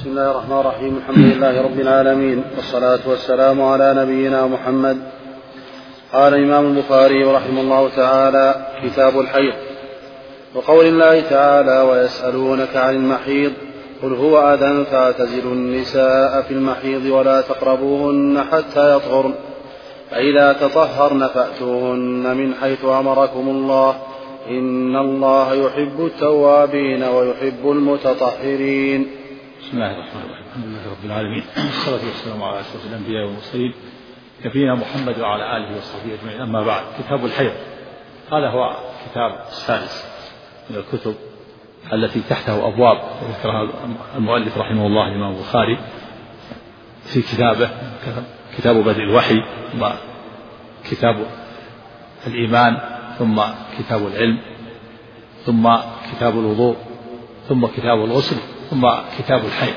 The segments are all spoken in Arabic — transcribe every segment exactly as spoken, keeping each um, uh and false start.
بسم الله الرحمن الرحيم. الحمد لله رب العالمين، والصلاة والسلام على نبينا محمد. قال الإمام البخاري رحمه الله تعالى: كتاب الحيض. وقول الله تعالى: ويسألونك عن المحيض قل هو أذى فاعتزلوا النساء في المحيض ولا تقربوهن حتى يطهرن فإذا تطهرن فأتوهن من حيث أمركم الله إن الله يحب التوابين ويحب المتطهرين. بسم الله الرحمن الرحيم. الحمد لله رب العالمين، والصلاة والسلام على أشرف الأنبياء والمرسلين نبينا محمد وعلى آله وصحبه أجمعين. أما بعد، كتاب الحيض هذا هو الكتاب السادس من الكتب التي تحته أبواب ذكرها المؤلف رحمه الله الإمام البخاري في كتابه، كتاب بدء الوحي، ثم كتاب الإيمان، ثم كتاب العلم، ثم كتاب الوضوء، ثم كتاب الغسل، ثم كتاب الحيض.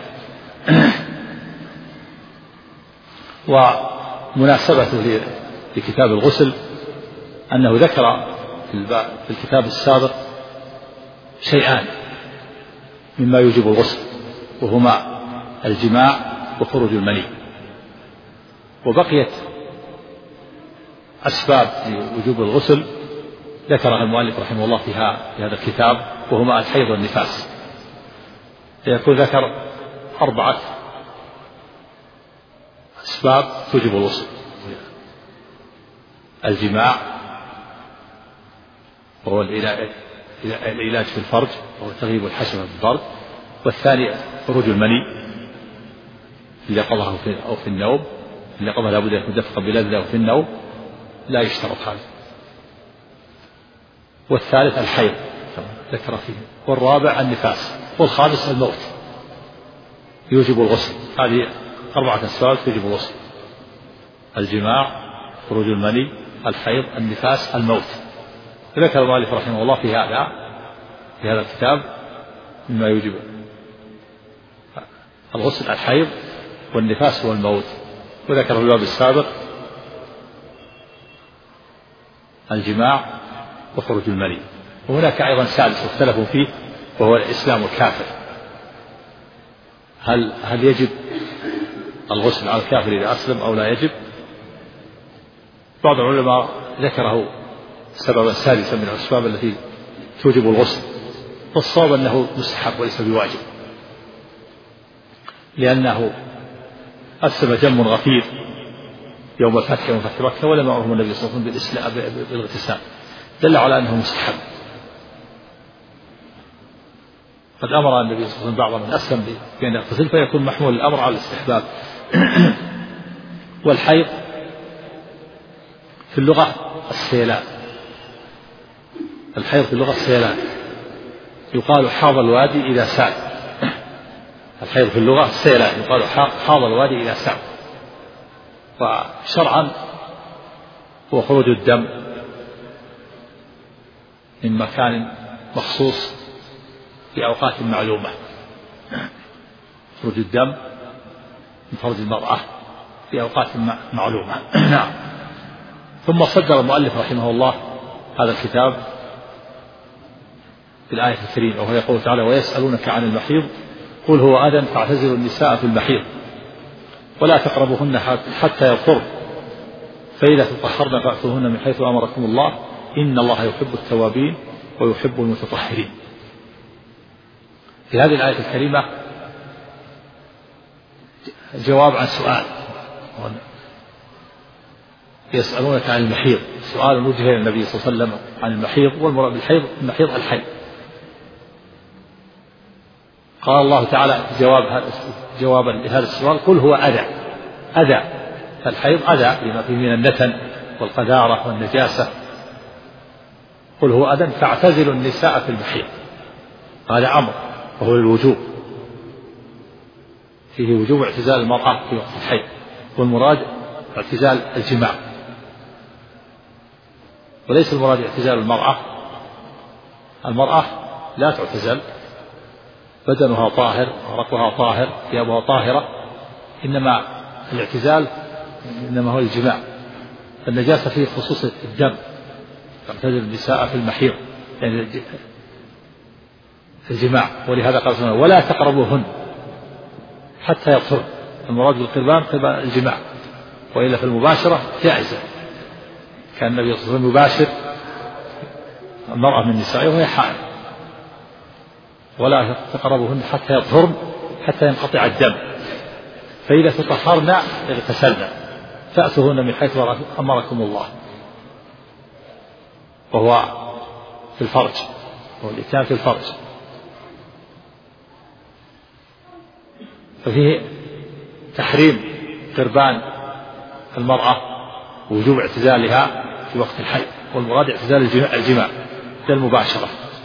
ومناسبته لكتاب الغسل أنه ذكر في الكتاب السابق شيئان مما يوجب الغسل، وهما الجماع وخروج المني، وبقيت أسباب لوجوب الغسل ذكرها المؤلف رحمه الله في هذا الكتاب، وهما الحيض والنفاس. يقول ذكر أربعة أسباب توجب الغسل: الجماع، وهو العلاج في الفرج، وهو تغيب الحشرة في الفرج، والثاني خروج المني في اليقظة أو في النوم. في اليقظة لابد أن يكون دفقا بلذة، وفي النوم لا يشترط هذا. والثالث الحيض ذكر فيه، والرابع النفاس، والخامس الموت يوجب الغسل. هذه أربعة أسباب توجب الغسل: الجماع، خروج المني، الحيض، النفاس، الموت. ذكر المؤلف رحمه الله في هذا في هذا الكتاب مما يوجب الغسل: الحيض والنفاس والموت. وذكر في الباب السابق الجماع وخروج المني. وهناك أيضا سادس اختلفوا فيه، وهو الإسلام والكافر. هل هل يجب الغسل على الكافر إذا أسلم أو لا يجب؟ بعض العلماء ذكره سببا سادسا من الأسباب التي توجب الغسل، والصواب أنه مستحب وليس بواجب، لأنه أسلم جم غفير يوم الفتح يوم فتح مكة ولم يأمرهم النبي صلى الله عليه وسلم بالاغتسال، دل على أنه مستحب. قد أمر النبي صلى الله عليه وسلم بعض من أسلم بأن يغتسل، فيكون محمول الأمر على الاستحباب. والحيض في اللغة السيلان، الحيض في اللغة السيلان، يقال حاض الوادي إذا سال. الحيض في اللغة السيلان، يقال حاض الوادي إذا سال. وشرعا هو خروج الدم من مكان مخصوص في أوقات معلومة، خروج الدم من فرج المرأة في أوقات معلومة. نعم. ثم صدر المؤلف رحمه الله هذا الكتاب بالآية الكريمة، وهو يقول تعالى: ويسألونك عن المحيض قل هو أذى فاعتزلوا النساء في المحيض ولا تقربوهن حتى يطهرن فإذا تطهرن فأتوهن من حيث أمركم الله إن الله يحب التوابين ويحب المتطهرين. في هذه الآية الكريمة جواب عن سؤال: يسألونك عن المحيض، سؤال وجه إلى النبي صلى الله عليه وسلم عن المحيض، والمراد بالحيض المحيض الحيض. قال الله تعالى جواب جوابا لهذا السؤال: قل هو أذى. أذى، فالحيض أذى لما فيه من النتن والقذارة والنجاسة. قل هو أذى فاعتزلوا النساء في المحيض. هذا أمر وهو الوجوب، فيه وجوب اعتزال المرأة في وقت الحيض، والمراد اعتزال الجماع، وليس المراد اعتزال المرأة. المرأة لا تعتزل، بدنها طاهر، عرقها طاهر، ثيابها طاهرة، إنما الاعتزال إنما هو الجماع. النجاسة فيه خصوص الدم، تعتزل النساء في المحيض يعني الجماع. ولهذا قال سبحانه: ولا تقربوهن حتى يطهر. المراد بالقربان قربان الجماع، وإلا في المباشرة جائزة. كان النبي صلى الله عليه وسلم يباشر المرأة من نسائه وهي حائض، ولا تقربهن حتى يطهرن حتى ينقطع الدم، فإذا تطهرن اغتسلن فأتوهن من حيث أمركم الله، وهو في الفرج، وهو الإتيان في الفرج. ففيه تحريم قربان المرأة ووجوب اعتزالها في وقت الحيض، والمراد اعتزال الجماع للمباشرة.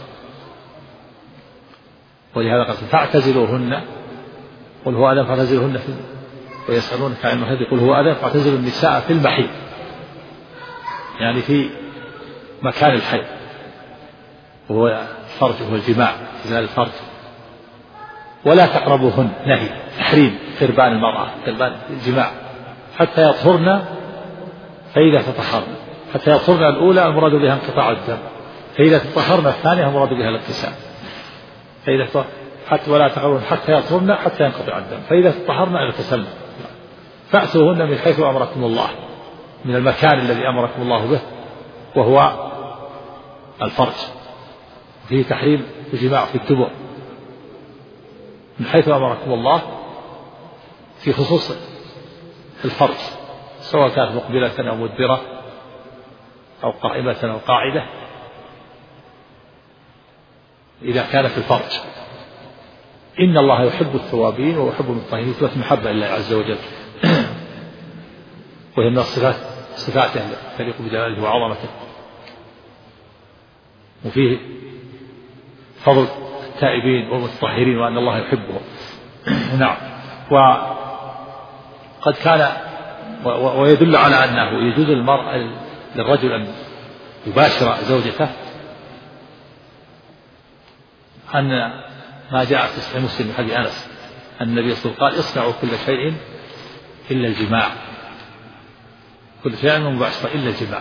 ولهذا قال فاعتزلوهن قل هو أذى فاعتزلوهن في ويسألونك عن المحيض قل هو أذى فاعتزلوا النساء في المحيض، يعني في مكان الحيض، وهو الفرج وهو الجماع، اعتزال الفرج. ولا تقربوهن، نهي تحريم قربان المرأة قربان الجماع حتى يطهرن، فإذا تطهرن حتى يطهرن الأولى المراد بها انقطاع الدم، فإذا تطهرن الثانية المراد بها الاغتسال. فإذا حتى ولا تقربوهن حتى يطهرن حتى ينقطع الدم، فإذا تطهرن اغتسلن فأتوهن من حيث أمركم الله، من المكان الذي أمركم الله به وهو الفرج. فيه تحريم الجماع في الدبر من حيث أمركم الله في خصوص الفرج، سواء كانت مقبلة أو مدبرة أو قائمة أو قاعدة، إذا كانت في الفرج. إن الله يحب التوابين ويحب المطهرين، ثبت محبة لله عز وجل، وهي من الصفات صفاته تليق بجلاله وعظمته. وفيه فضل التائبين والمتطهرين وأن الله يحبهم. نعم. وقد كان ويدل على أنه يجوز المرء للرجل أن يباشر زوجته أن ما جاء في صحيح مسلم من حديث أنس أن النبي صلى الله عليه وسلم قال اصنعوا كل شيء إلا الجماع، كل شيء مباشرة إلا الجماع.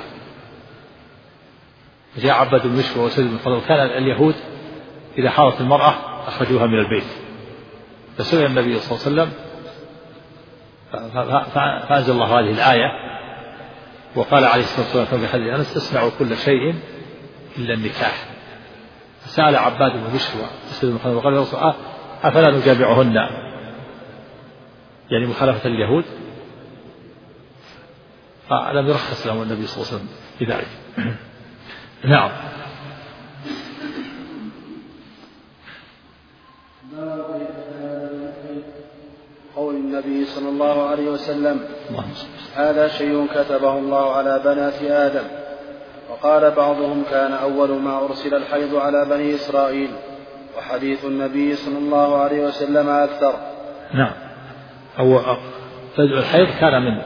جاء عباد بن مشوى وسيد بن فضل، كان اليهود إذا حاضت المرأة أخرجوها من البيت، فسئل النبي صلى الله عليه وسلم فأنزل الله هذه الآية وقال عليه الصلاة والسلام في حديث أنس اصنعوا كل شيء إلا النكاح. فسأل عباد بن مشوى وسيد بن فضل وقال يا رسول الله أفلا نجامعهن، يعني مخالفة اليهود، فلم يرخص لهم النبي صلى الله عليه وسلم بذلك. نعم. قول النبي صلى الله عليه وسلم هذا شيء كتبه الله على بنات آدم. وقال بعضهم كان أول ما أرسل الحيض على بني إسرائيل، وحديث النبي صلى الله عليه وسلم أكثر. نعم. أو بدء الحيض كان من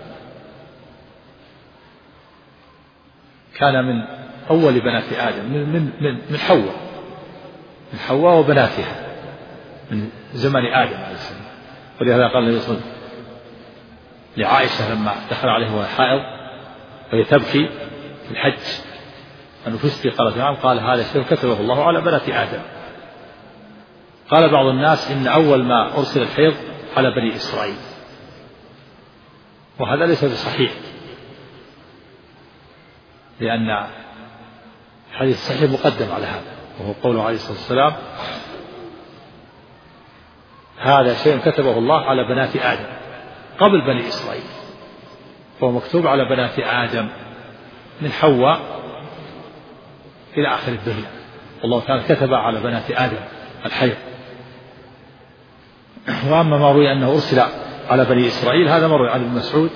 كان من أول بنات آدم، من من من, من حواء من حواء وبناتها من زمن آدم عليه السلام. ولهذا قال النبي صلى الله عليه وسلم لعائشة لما دخل عليه وهو حائض وهي تبكي في الحج أنفستي؟ قالت نعم. قال هذا شيء كتبه الله على بنات آدم. قال بعض الناس إن أول ما أرسل الحيض على بني إسرائيل، وهذا ليس بصحيح، لأن الحديث الصحيح مقدم على هذا، وهو قوله عليه الصلاة والسلام هذا شيء كتبه الله على بنات آدم قبل بني إسرائيل، فهو مكتوب على بنات آدم من حواء إلى آخر الدنيا. والله تعالى كتب على بنات آدم الحيض. وأما ما روي أنه أرسل على بني إسرائيل هذا مروي عن ابن مسعود،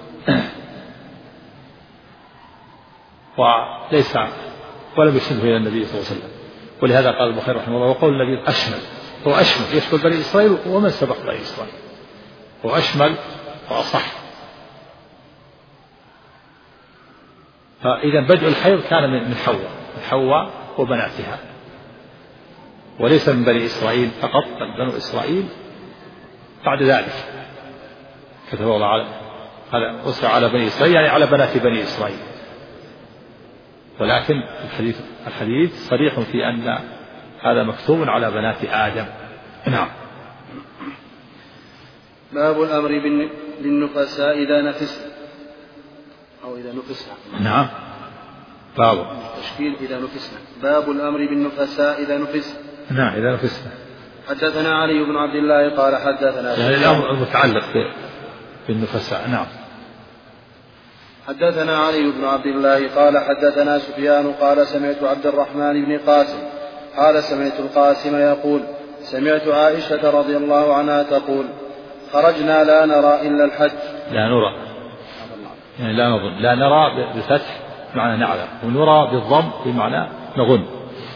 وليس ولم يسنده إلى النبي صلى الله عليه وسلم. ولهذا قال البخاري رحمه الله وقول النبي أشمل، هو أشمل يشمل بني إسرائيل ومن سبق بني إسرائيل، هو أشمل وأصح. فإذا بدء الحيض كان من حواء من حواء وبناتها، وليس من بني إسرائيل فقط، بل بنو إسرائيل بعد ذلك كتب الله على هذا أسرع على بني إسرائيل، يعني على بنات بني إسرائيل. ولكن الحديث الحديث صريح في أن هذا مكتوب على بنات آدم. نعم. باب الأمر بالنفساء إذا نفسنا أو إذا نفسنا. نعم. باب التشكيل إذا نفسنا. باب الأمر بالنفساء إذا نفسنا. نعم إذا نفسنا. حدثنا علي بن عبد الله قال حدثنا يعني الأمر المتعلق بالنفساء. نعم. حدثنا علي بن عبد الله قال حدثنا سفيان قال سمعت عبد الرحمن بن قاسم قال سمعت القاسم يقول سمعت عائشة رضي الله عنها تقول خرجنا لا نرى إلا الحج. لا نرى يعني لا نظن. لا نرى بالفتح بمعنى نعلم، ونرى بالضم بمعنى نظن.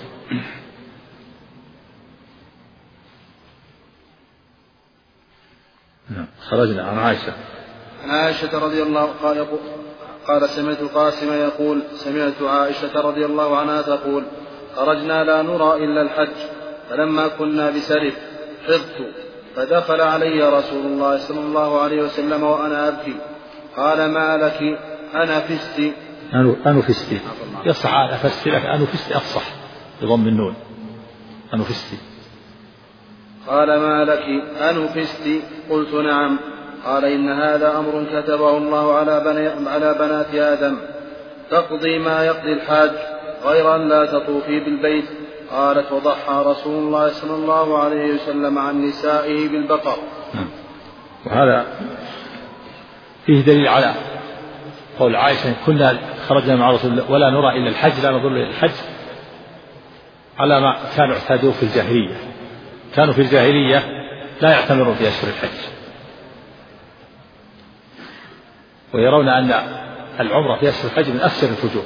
خرجنا عن عائشة عن عائشة رضي الله قال, قال سمعت القاسم يقول سمعت عائشة رضي الله عنها تقول خرجنا لا نرى إلا الحج فلما كنا بسرف حضت فدخل علي رسول الله صلى الله عليه وسلم وأنا أبكي قال ما لك أنا فستي أنا فستي يصح أفستي لك أنا فستي أفصح بضم النون أنا فستي. قال ما لك أنا فستي قلت نعم. قال إن هذا أمر كتبه الله على, بني على بنات آدم تقضي ما يقضي الحاج غير أن لا تطوفي بالبيت. قالت وضحى رسول الله صلى الله عليه وسلم عن نسائه بالبقر. وهذا فيه دليل على قول عائشة كنا خرجنا مع رسول الله ولا نرى إلا الحج لا نظن إلا الحج على ما كانوا اعتادوا في الجاهلية. كانوا في الجاهلية لا يعتمرون في أشهر الحج ويرون أن العمرة في أشهر الحج من أكثر الفجور،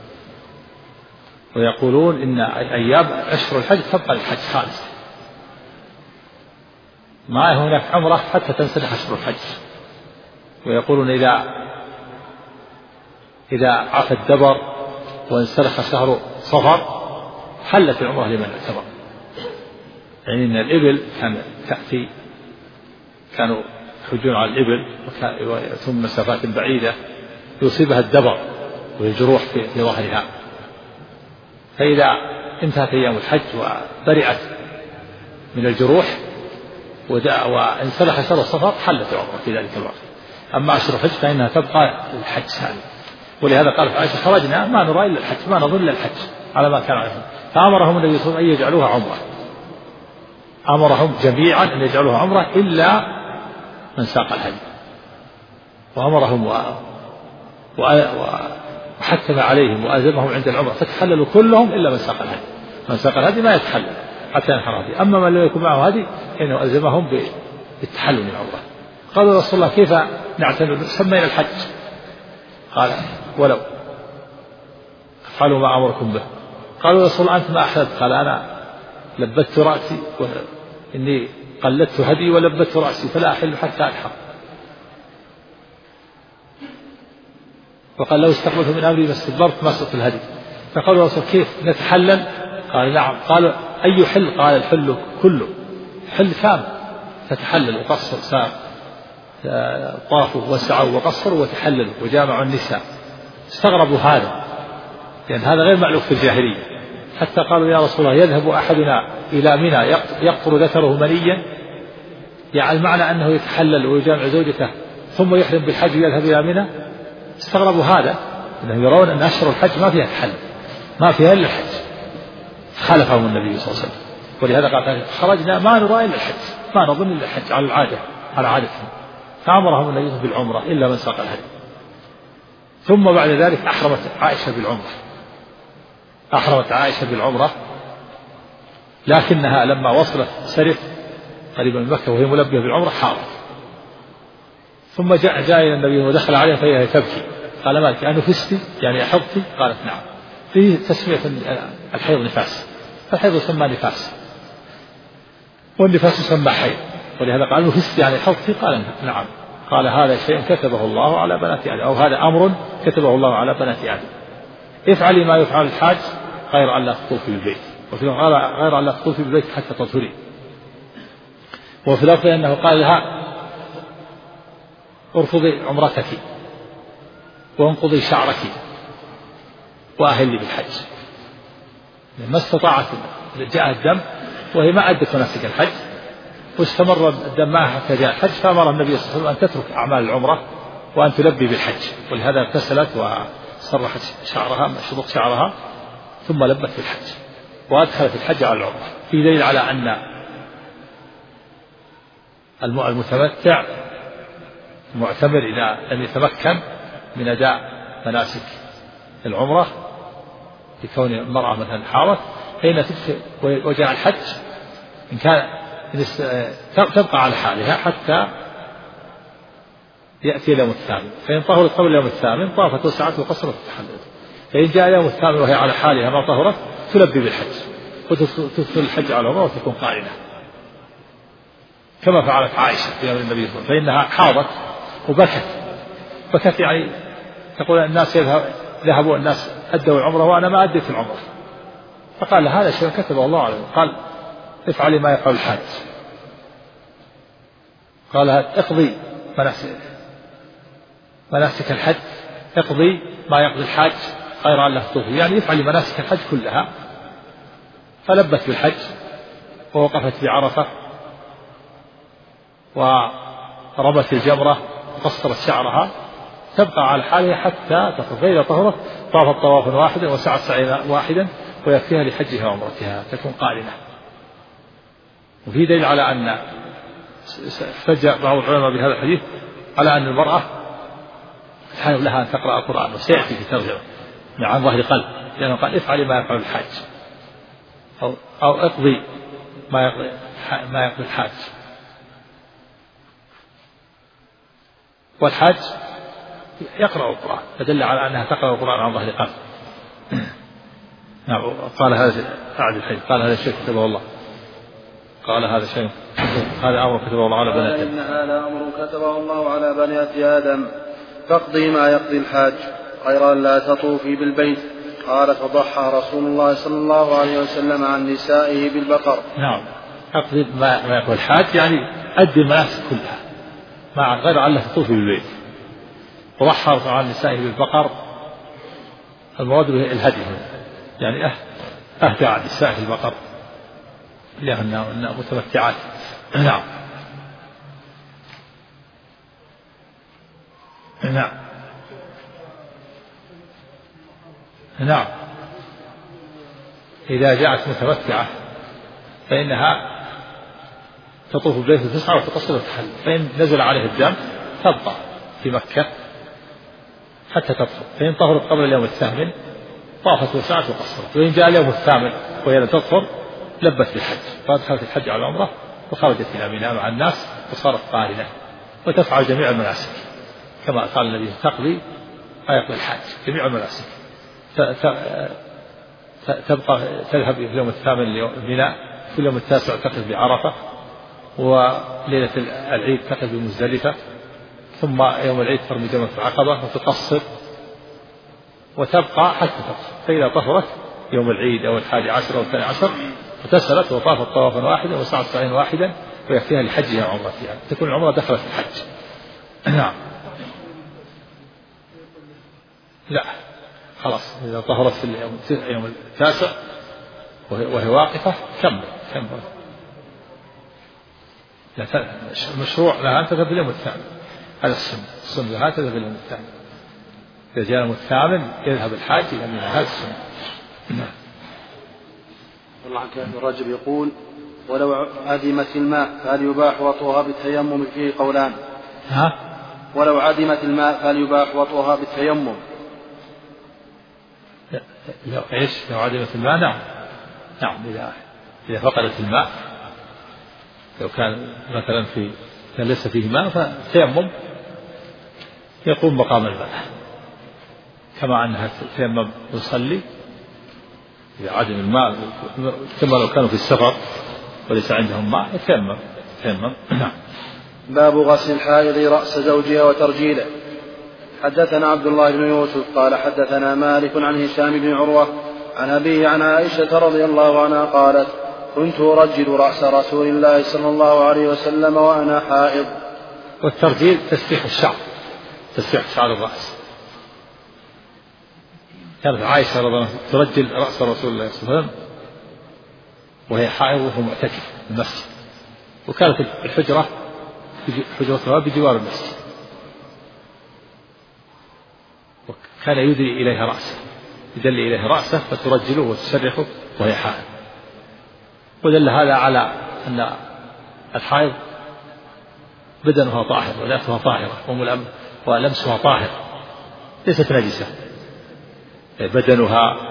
ويقولون إن أيام أشهر الحج تبقى للحج خالص ما هناك عمرة حتى تنسلخ أشهر الحج. ويقولون إذا إذا عفى الدبر وانسلخ شهر صفر حلت العمرة لمن اعتمر. يعني إن الإبل كان تأتي كانوا يحجون على الإبل ثم مسافات بعيدة يصيبها الدبر والجروح في ظهرها، فإذا انتهت أيام الحج وبرئت من الجروح وانسلخ شهر الصفر حلت العمرة في ذلك الوقت. أما أشهر الحج فإنها تبقى للحج ثاني. ولهذا قال عائشة خرجنا ما نرى إلا الحج ما نظن إلا الحج على ما كان عليهم. فأمرهم النبي صلى الله عليه وسلم أن يجعلوها عمرة، أمرهم جميعا أن يجعلوها عمرة إلا من ساق الهدي، وأمرهم و... و... وحتم عليهم وألزمهم عند العمرة فتحللوا كلهم إلا من ساق الهدي. من ساق الهدي ما يتحلل حتى ينحر هدي، أما من لم يكن معه هدي فإنه ألزمهم بالتحلل من العمرة. قالوا رسول الله كيف نعتمر سمينا الحج؟ قال ولو افعلوا ما أمركم به. قالوا رسول الله أنت ما أحللت؟ قال أنا لبت رأسي وإني قلدت هدي ولبت رأسي فلا أحل حتى ألحق. وقال لو استقبلت من أمري ما استدبرت ما سقت الهدي. فقالوا رسول كيف نتحلل؟ قال نعم. قالوا أي حل؟ قال الحل كله حل كامل فتحلل وقصر سار طافوا وسعوا وقصروا وتحللوا وجامعوا النساء. استغربوا هذا لأن هذا غير مألوف في الجاهلية، حتى قالوا يا رسول الله يذهب أحدنا إلى منى يقطر ذكره منيا، يعني المعنى أنه يتحلل ويجامع زوجته ثم يحرم بالحج ويذهب إلى منى. استغربوا هذا أنهم يرون أن أشهر الحج ما فيها تحلل ما فيها إلا الحج، خالفهم النبي صلى الله عليه وسلم. ولهذا قال خرجنا ما نرى إلا الحج ما نظن إلا الحج على العادة على عادتهم. فأمرهم النبي بالعمرة إلا من ساق الهدي. ثم بعد ذلك أحرمت عائشة بالعمرة أحرمت عائشة بالعمرة لكنها لما وصلت سرف قريبا من مكة وهي ملبية بالعمرة حارت. ثم جاء جاء إلى النبي ودخل عليها فهي تبكي. قال مالك أنا فستي يعني حضتي؟ قالت نعم. فيه تسمية الحيض نفاس، فالحيض يسمى نفاس والنفاس يسمى حيض، ولهذا قال نفستي يعني حضتي؟ قال نعم. قال هذا شيء كتبه الله على بنات آدم، أو هذا أمر كتبه الله على بنات آدم افعلي ما يفعل الحاج غير أن لا تطوفي بالبيت، وفي غير أن لا تطوفي بالبيت حتى تطهري. وفي لفظ أنه قال لها ارفضي عمرتك وانقضي شعرك وأهلي بالحج. ما استطاعت جاء الدم وهي ما أدت مناسك الحج واستمر الدم معها حتى جاء الحج، فأمر النبي صلى الله عليه وسلم أن تترك أعمال العمرة وأن تلبي بالحج، ولهذا اغتسلت وسرحت شعرها شبط شعرها ثم لبت بالحج وأدخلت الحج على العمرة. في دليل على أن المتمتع المعتمر إذا لم يتمكن من أداء مناسك العمرة لكون المرأة مثلا حاضت فإن وجاء الحج إن كان تبقى على حالها حتى يأتي اليوم الثامن، فإن طهرت قبل اليوم الثامن طافت وسعت وقصرت وتحللت، فإن جاء اليوم الثامن وهي على حالها ما طهرت تلبي بالحج وتدخل الحج على العمرة وتكون قارنة، كما فعلت عائشة في أمر النبي صلى الله عليه وسلم، فإنها حاضت وبكت بكت يعني تقول الناس يذهب ذهبوا الناس أدوا العمرة وأنا ما أديت العمرة، فقال هذا شيء كتبه الله عليه، قال افعلي ما يفعل الحاج، قال اقضي مناسك مناسك الحج، اقضي ما يقضي الحاج غير أن لا تطوفي، يعني افعلي مناسك الحج كلها. فلبت بالحج ووقفت بعرفة ورمت الجمرة وقصرت شعرها، تبقى على حالها حتى تطهر، فإذا طهرت طافت طوافا واحدا وسعت سعيا واحدا ويكفيها لحجها وعمرتها تكون قارنة. وفي دليل على أن احتج بعض العلماء بهذا الحديث على أن المرأة حال لها أن تقرأ القرآن، وسيأتي في ترجمة عن ظهر قلب، لأنه قال افعلي ما يفعل الحاج أو, أو اقضي ما يقضي ما يقضي الحاج، والحاج يقرأ القرآن فدل على أنها تقرأ القرآن عن ظهر قلب. نعم. قال هذا أعد الحديث قال هذا الشيء كتبه الله، قال هذا شيء هذا أمر كتبه الله على بنات إن هذا أمر كتبه الله على بنات آدم فاقضي ما يقضي الحاج غير أن لا تطوفي بالبيت. قال فضحى رسول الله صلى الله عليه وسلم عن نسائه بالبقر. نعم. أقضي ما يقضي الحاج يعني أدي المناسك كلها مع غير أن لا تطوفي بالبيت. وضحى عن نسائه بالبقر المراد به الهدي، يعني أهدى عن نسائه البقر لأنها متمتعات. نعم. نعم. نعم. إذا جاءت متمتعة فإنها تطوف بالبيت وتسعى وتقصر وتحل، فإن نزل عليه الدم تبقى في مكة حتى تطهر، فإن طهرت قبل اليوم الثامن طافت وسعت وقصرت، وإن جاء اليوم الثامن وهي لم تطهر لبت بالحج فأدخلت الحج على العمرة وخرجت إلى منى مع الناس وصارت قارنة وتفعل جميع المناسك كما قال النبي تقضي ما يقضي الحاج جميع المناسك. تبقى تذهب في اليوم الثامن لمنى، في اليوم التاسع تقف بعرفة، وليلة العيد تقف بمزدلفة، ثم يوم العيد ترمي جمرة العقبة وتقصر وتبقى حتى تطهر، فإذا طهرت يوم العيد أو الحادي عشر أو الثاني عشر اغتسلت وطافت طوافا واحدا وسعت سعيا واحدا ويكفيها لحجها وعمرتها، تكون العمرة دخلت في الحج. نعم. لا خلاص إذا طهرت في اليوم التاسع وهي واقفة كمل كمل مشروع لها أن تذهب اليوم الثامن، هذا السنة السنة لها تذهب اليوم الثامن، إذا جاء اليوم الثامن يذهب الحاج إلى منى، هذا السنة. نعم. والله عنك الرجل يقول ولو عدمت الماء فهل يباح وطئها بالتيمم؟ فيه قولان. ها؟ ولو عدمت الماء فهل يباح وطئها بالتيمم؟ لو ايش؟ لو عدمت الماء نعم نعم إذا إذا فقدت الماء، لو كان مثلا في كان ليس فيه ماء فالتيمم يقوم مقام الماء، كما أنها تيمم يصلي إذا عدم الماء، كما لو كانوا في السفر وليس عندهم ماء يتيمم يتيمم. نعم. باب غسل الحائض رأس زوجها وترجيله. حدثنا عبد الله بن يوسف قال حدثنا مالك عن هشام بن عروة عن أبيه عن عائشة رضي الله عنها قالت كنت أرجل رأس رسول الله صلى الله عليه وسلم وأنا حائض. والترجيل تسريح الشعر، تسريح شعر الرأس. كانت عائشة رضي الله عنها ترجل رأس رسول الله صلى الله عليه وسلم وهي حائض وهو معتكف في المسجد، وكانت الحجرة حجرتها بجوار المسجد، وكان يدري إليها رأسه، يدلي إليها رأسه فترجله وتسرحه وهي حائض. ودل هذا على أن الحائض بدنها طاهر وذاتها طاهرة ولمسها طاهر ليست نجسة، بدنها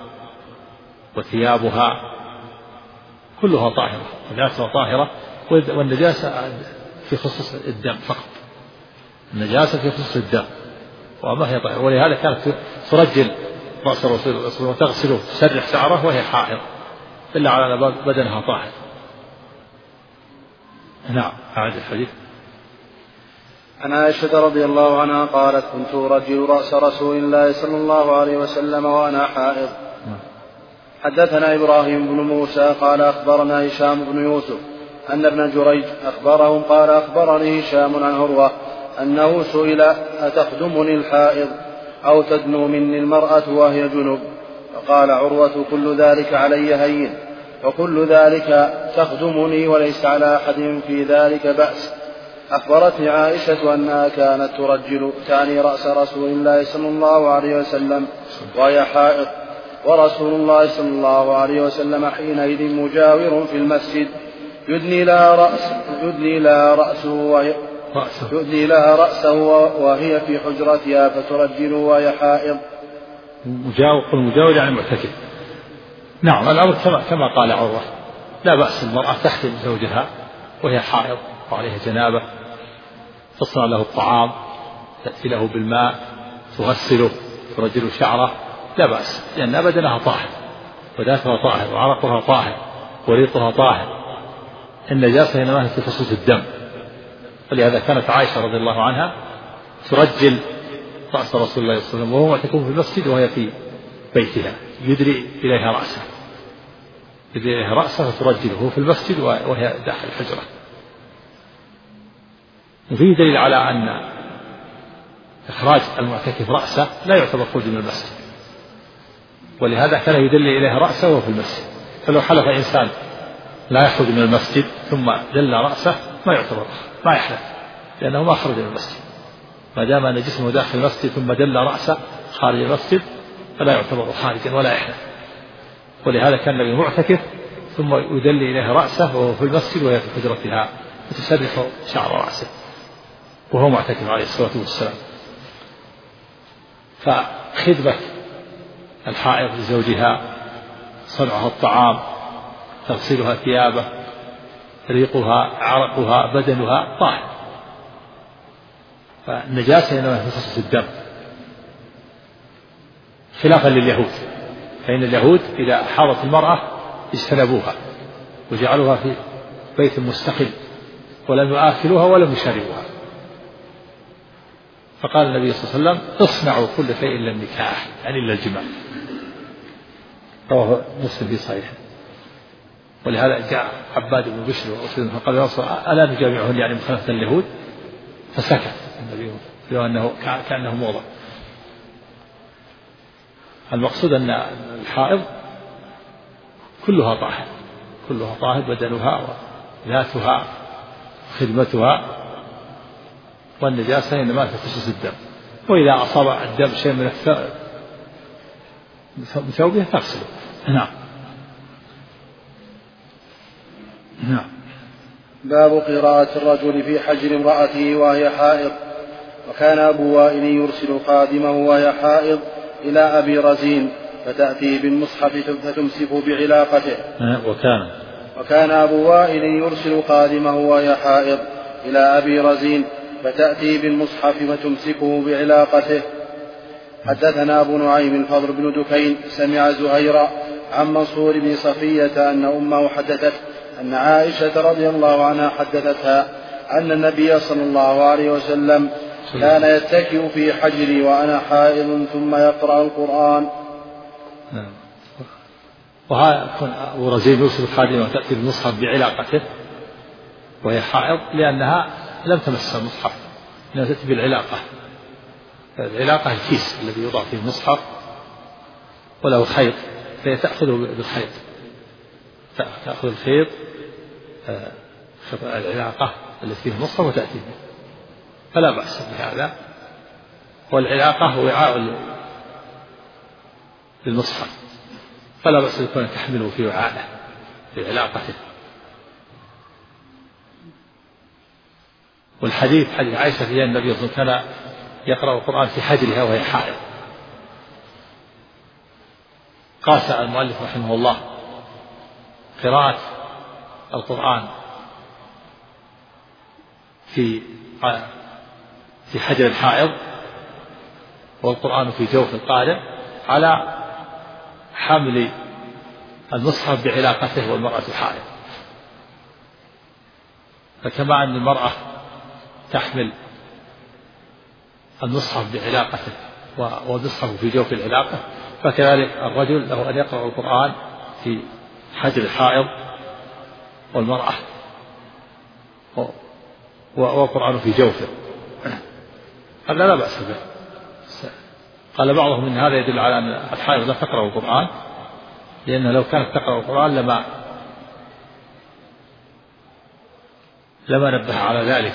وثيابها كلها طاهرة وذاتها طاهرة، والنجاسة في خصوص الدم فقط، النجاسة في خصوص الدم وما هي طاهرة. ولهذا كانت ترجل رأس الرسول وتغسله تسرح شعره وهي حائض إلا على أن بدنها طاهر. نعم. أعد الحديث. عن عائشة رضي الله عنها قالت كنت أرجل رأس رسول الله صلى الله عليه وسلم وأنا حائض. حدثنا إبراهيم بن موسى قال أخبرنا هشام بن يوسف أن ابن جريج أخبرهم قال أخبرني هشام عن عروة أنه سئل أتخدمني الحائض أو تدنو مني المرأة وهي جنب؟ فقال عروة كل ذلك علي هين وكل ذلك تخدمني وليس على أحد في ذلك بأس. أخبرتني عائشة أنها كانت ترجل تعني رأس رسول الله صلى الله عليه وسلم وهي حائض، ورسول الله صلى الله عليه وسلم حينئذ مجاور في المسجد يدني لها رأس يدني لها رأسه وهي يدني لها رأسه وهي في حجرتها فترجل وهي حائض. مجاور المجاور يعني معتكف. نعم. الأمر كما كما قال عروة، لا بأس المرأة تخدم زوجها وهي حائض وعليها جنابة، تصنع له الطعام، تأتي له بالماء، تغسله، ترجل شعره، لا بأس، لأن بدنها طاهر وذاتها طاهر وعرقها طاهر وريقها طاهر. النجاسة إنما هي في خصوص الدم، ولهذا كانت عائشة رضي الله عنها ترجل رأس رسول الله صلى الله عليه وسلم وهو معتكف في المسجد وهي في بيتها، يدري إليها رأسه يدري إليها رأسه فترجله في المسجد وهي داخل الحجرة. وفيه دليل على أن إخراج المعتكف رأسه لا يعتبر خروج من المسجد، ولهذا كان يدلي إليها رأسه وهو في المسجد. فلو حلف إنسان لا يخرج من المسجد ثم دل رأسه ما يعتبر، ما يحلف، لأنه ما خرج من المسجد، ما دام أن جسمه داخل المسجد ثم دل رأسه خارج المسجد فلا يعتبر خارجا ولا يحلف. ولهذا كان النبي معتكف ثم يدل إليها رأسه وهو في المسجد وهي في حجرتها وتسرح شعر رأسه وهو معتكف عليه الصلاة والسلام. فخدمة الحائض لزوجها، صنعها الطعام، تغسلها ثيابه، ريقها، عرقها، بدنها طاهر. فالنجاسة إنما في خصوص الدم، خلافا لليهود، فإن اليهود إذا حاضت المرأة اجتنبوها وجعلوها في بيت مستقل ولم يآكلوها ولم يشربوها. فقال النبي صلى الله عليه وسلم اصنعوا كل شيء إلا النكاح، يعني إلا الجماع. رواه مسلم في صحيحه. ولهذا جاء عباد بن بشر فقال يا رسول الله ألا نجامعهن يعني مخالفة اليهود؟ فسكت النبي لأنه كأنه موضع. المقصود أن الحائض كلها طاهر، كلها طاهر، بدنها وذاتها خدمتها، والنجاسة إنما في خصوص الدم. وإذا أصاب الدم شيء من ثوبه تغسله. نعم. نعم. باب قراءة الرجل في حجر امرأته وهي حائض. وكان أبو وائل يرسل خادمه وهي حائض إلى أبي رزين فتأتي بالمصحف فتمسكه بعلاقته. وكان وكان أبو وائل يرسل خادمه وهي حائض إلى أبي رزين فتأتي بالمصحف فتمسكه بعلاقته. حدثنا أبو نعيم الفضل بن دكين سمع زهيرا عن منصور بن صفية أن أمه حدثت أن عائشة رضي الله عنها حدثتها أن النبي صلى الله عليه وسلم كان يتكئ في حجري وأنا حائض ثم يقرأ القرآن. وها يكون أبو رزين يرسل خادمه وتأتي بالمصحف بعلاقته وهي حائض لأنها لم تمس المصحف، إنها تأتي بالعلاقة. العلاقة الكيس الذي يوضع فيه المصحف وله خيط، فهي تأخذه بالخيط، تأخذ الخيط العلاقة التي فيها المصحف وتأتي به، فلا بأس بهذا. والعلاقة وعاء للمصحف، فلا بأس يكون تحمله في وعاءه بعلاقته. والحديث حديث عائشة في النبي صلى الله عليه وسلم كان يقرأ القرآن في حجرها وهي حائض. قاس المؤلف رحمه الله قراءة القرآن في في حجر الحائض والقرآن في جوف القارئ على حمل المصحف بعلاقته والمرأة حائض. فكما أن المرأة تحمل المصحف بعلاقته والمصحف في جوف العلاقة، فكذلك الرجل له أن يقرأ القرآن في حجر الحائض والمرأة والقرآن في جوفه، هذا لا بأس به. قال بعضهم إن هذا يدل على أن الحائض لا تقرأ القرآن، لأنها لو كانت تقرأ القرآن لما لما نبه على ذلك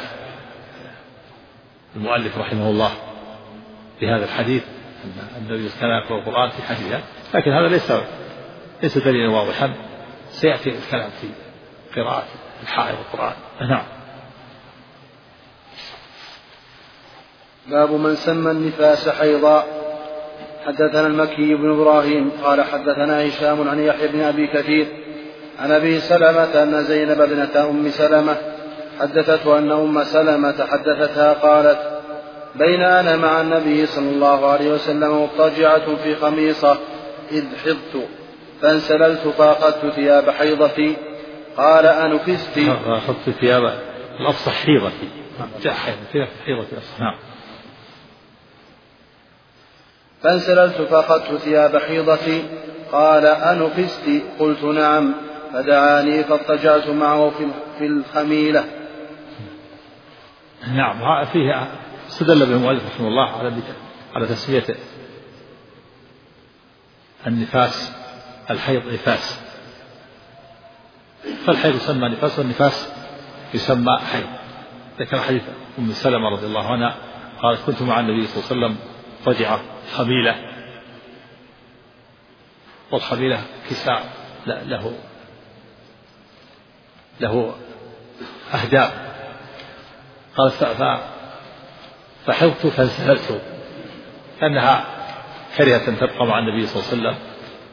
المؤلف رحمه الله في هذا الحديث أن النبي كان يقرأ القرآن في حجرها، لكن هذا ليس ليس دليلا واضحا، سيأتي الكلام في قراءة الحائض القرآن. نعم. باب من سمى النفاس حيضا. حدثنا المكي بن إبراهيم قال حدثنا هشام عن يحيى بن أبي كثير عن أبي سلمة أن زينب ابنة أم سلمة حدثته أن أم سلمة حدثتها قالت: بين أنا مع النبي صلى الله عليه وسلم مضطجعة في خميصة إذ حضت فانسللت فأخذت ثياب حيضتي. قال: أنفست؟ أخذت ثياب الأفصح حيضتي، جاء حيضتي. نعم. فانسللت فأخذت ثياب حيضتي. قال: أنفست؟ قلت: نعم. فدعاني فاضطجعت معه في الخميلة. نعم. فيها استدل به المؤلف رحمه الله على على تسمية النفاس الحيض نفاس، فالحيض يسمى نفاس والنفاس يسمى حيض. ذكر حديث أم سلمة رضي الله عنها قالت: كنت مع النبي صلى الله عليه وسلم ضجعة خميلة، والخميلة كساء له له أهداب. قالت: فحضت فانسللت، أنها كرهت أن تبقى مع النبي صلى الله عليه وسلم،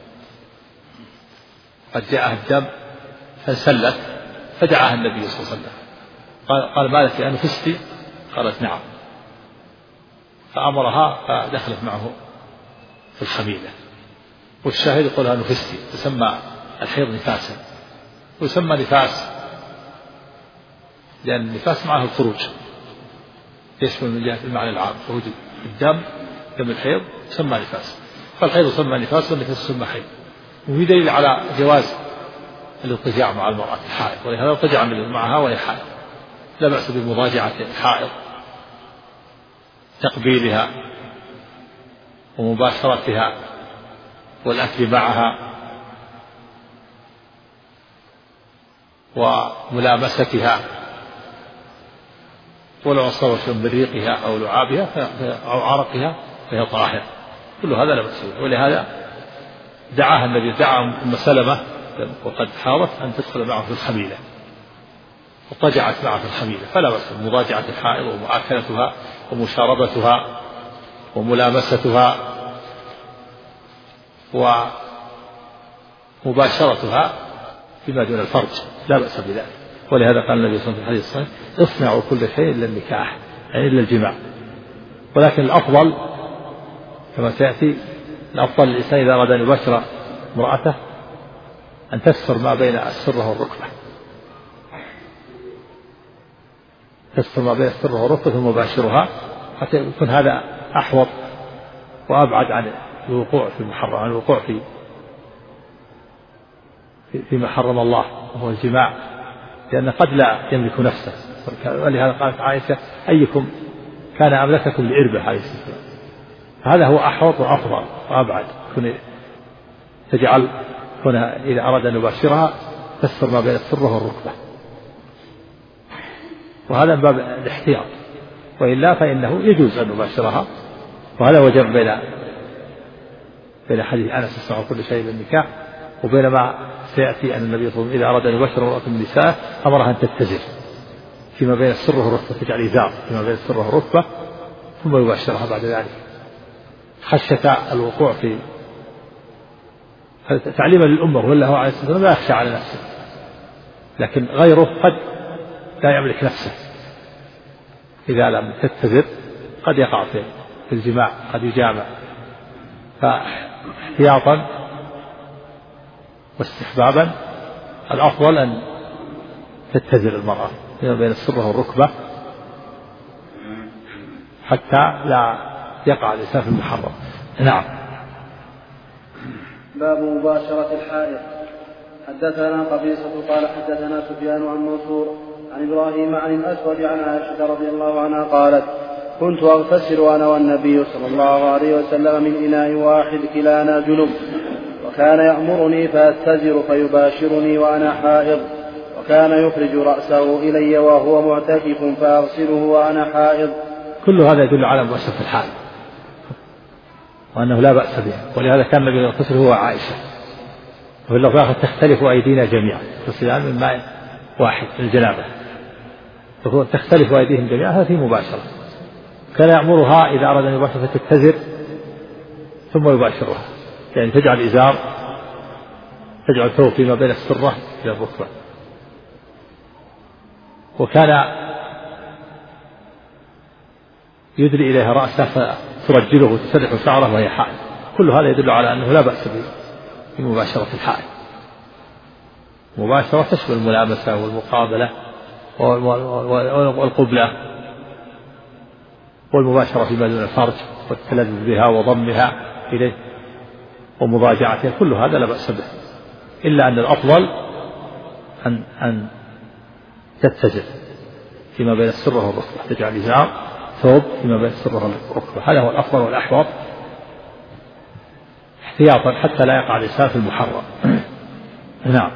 قد جاءها الدم فانسلت، فدعاها النبي صلى الله عليه وسلم. قال: قال ما لك أنفستي؟ قالت: نعم. فأمرها فدخلت معه في الخميلة. والشاهد يقولها نفستي، تسمى الحيض نفاسا، ويسمى نفاس لأن النفاس معه الخروج، يشمل من جهة المعنى العام خروج الدم دم الحيض يسمى نفاس، فالحيض يسمى نفاس والنفاس يسمى حيض. وفي دليل على جواز الاضطجاع مع المرأة الحائض، ولهذا اضطجع معها وهي حائض، لا بأس بمضاجعة الحائض، تقبيلها ومباشرتها والأكل معها وملامستها، ولو أصابت من بريقها أو لعابها أو عرقها فهي طاهر، كل هذا لا بأس به. ولهذا دعاها النبي، دعا أم سلمة وقد حاضت أن تدخل معه في الخميلة، وطجعت معه في الخميلة، فلا بأس بمضاجعة الحائض ومؤاكلتها ومشاربتها وملامستها ومباشرتها فيما دون الفرج، لا بأس بذلك. ولهذا قال النبي صلى الله عليه وسلم في الحديث الصحيح: اصنعوا كل شيء إلا النكاح، يعني إلا الجماع. ولكن الأفضل كما سيأتي، الأفضل للإنسان إذا أراد أن يباشر امرأته أن تستر ما بين السرة والركبة، تستر ما بين السرة والركبة ثم يباشرها، حتى يكون هذا أحوط وأبعد عن الوقوع في المحرم، عن الوقوع في فيما حرم الله وهو الجماع، لأن قد لا يملك نفسه. ولهذا قالت عائشة: أيكم كان أملككم لإربه عليه السلام. هذا هو أحوط وأفضل وأبعد، تجعل هنا إذا أراد أن يباشرها تستر ما بين السرة والركبة. وهذا من باب الاحتياط، وإلا فإنه يجوز أن نباشرها. وهذا وجب بين بين حديث أنس الصحيح كل شيء بالنكاح وبين ما سيأتي أن النبي صلى الله عليه وسلم إذا أراد أن يباشر امرأة من نسائه أمرها أن تتزر فيما بين السر والركبة، تجعل إزار فيما بين السر والركبة ثم يباشرها بعد ذلك خشية الوقوع في تعليما للأمة، وله عليه الصلاة والسلام لا يخشى على نفسه، لكن غيره قد لا يملك نفسه إذا لم تتزر قد يقع في الجماع، قد يجامع. فاحتياطا واستحبابا الأفضل أن تتزر المرأة فيما بين السرة والركبة حتى لا يقع الإنسان في المحرم. نعم. باب مباشرة الحائض. حدثنا قبيصة قال حدثنا سفيان عن منصور عن إبراهيم عن الأسود عن عائشة رضي الله عنها قالت: كنت أغتسل أنا والنبي صلى الله عليه وسلم من إناء واحد كلانا جنب، وكان يأمرني فأتزر فيباشرني وأنا حائض، وكان يخرج رأسه إلي وهو معتكف فأغسله وأنا حائض. كل هذا يدل على مباشرة الحائض وأنه لا بأس بها، ولهذا كان النبي يغتسل هو عائشة. وفي اللفظ تختلف أيدينا جميعا، تصلان من ماء واحد الجنابة، تقول تختلف أيديهم جميعا، هذا فيه مباشرة. كان يأمرها إذا أراد أن يباشر فتتزر ثم يباشرها، يعني تجعل إزار، تجعل ثوب فيما بين السرة إلى الركبة. وكان يدري إليها رأسه فترجله وتسرح شعره وهي حائض. كل هذا يدل على أنه لا بأس بمباشرة الحائض. مباشرة تشمل الملامسة والمقابلة والقبلة والمباشرة فيما دون الفرج والتلذذ بها وضمها إليه ومضاجعتها، كل هذا لا بأس به، إلا أن الأفضل أن أن تتزر فيما بين السرة والركبة، تجعل إزار ثوب فيما بين السرة والركبة، هذا هو الأفضل والأحوط احتياطا حتى لا يقع الإنسان في المحرم. نعم.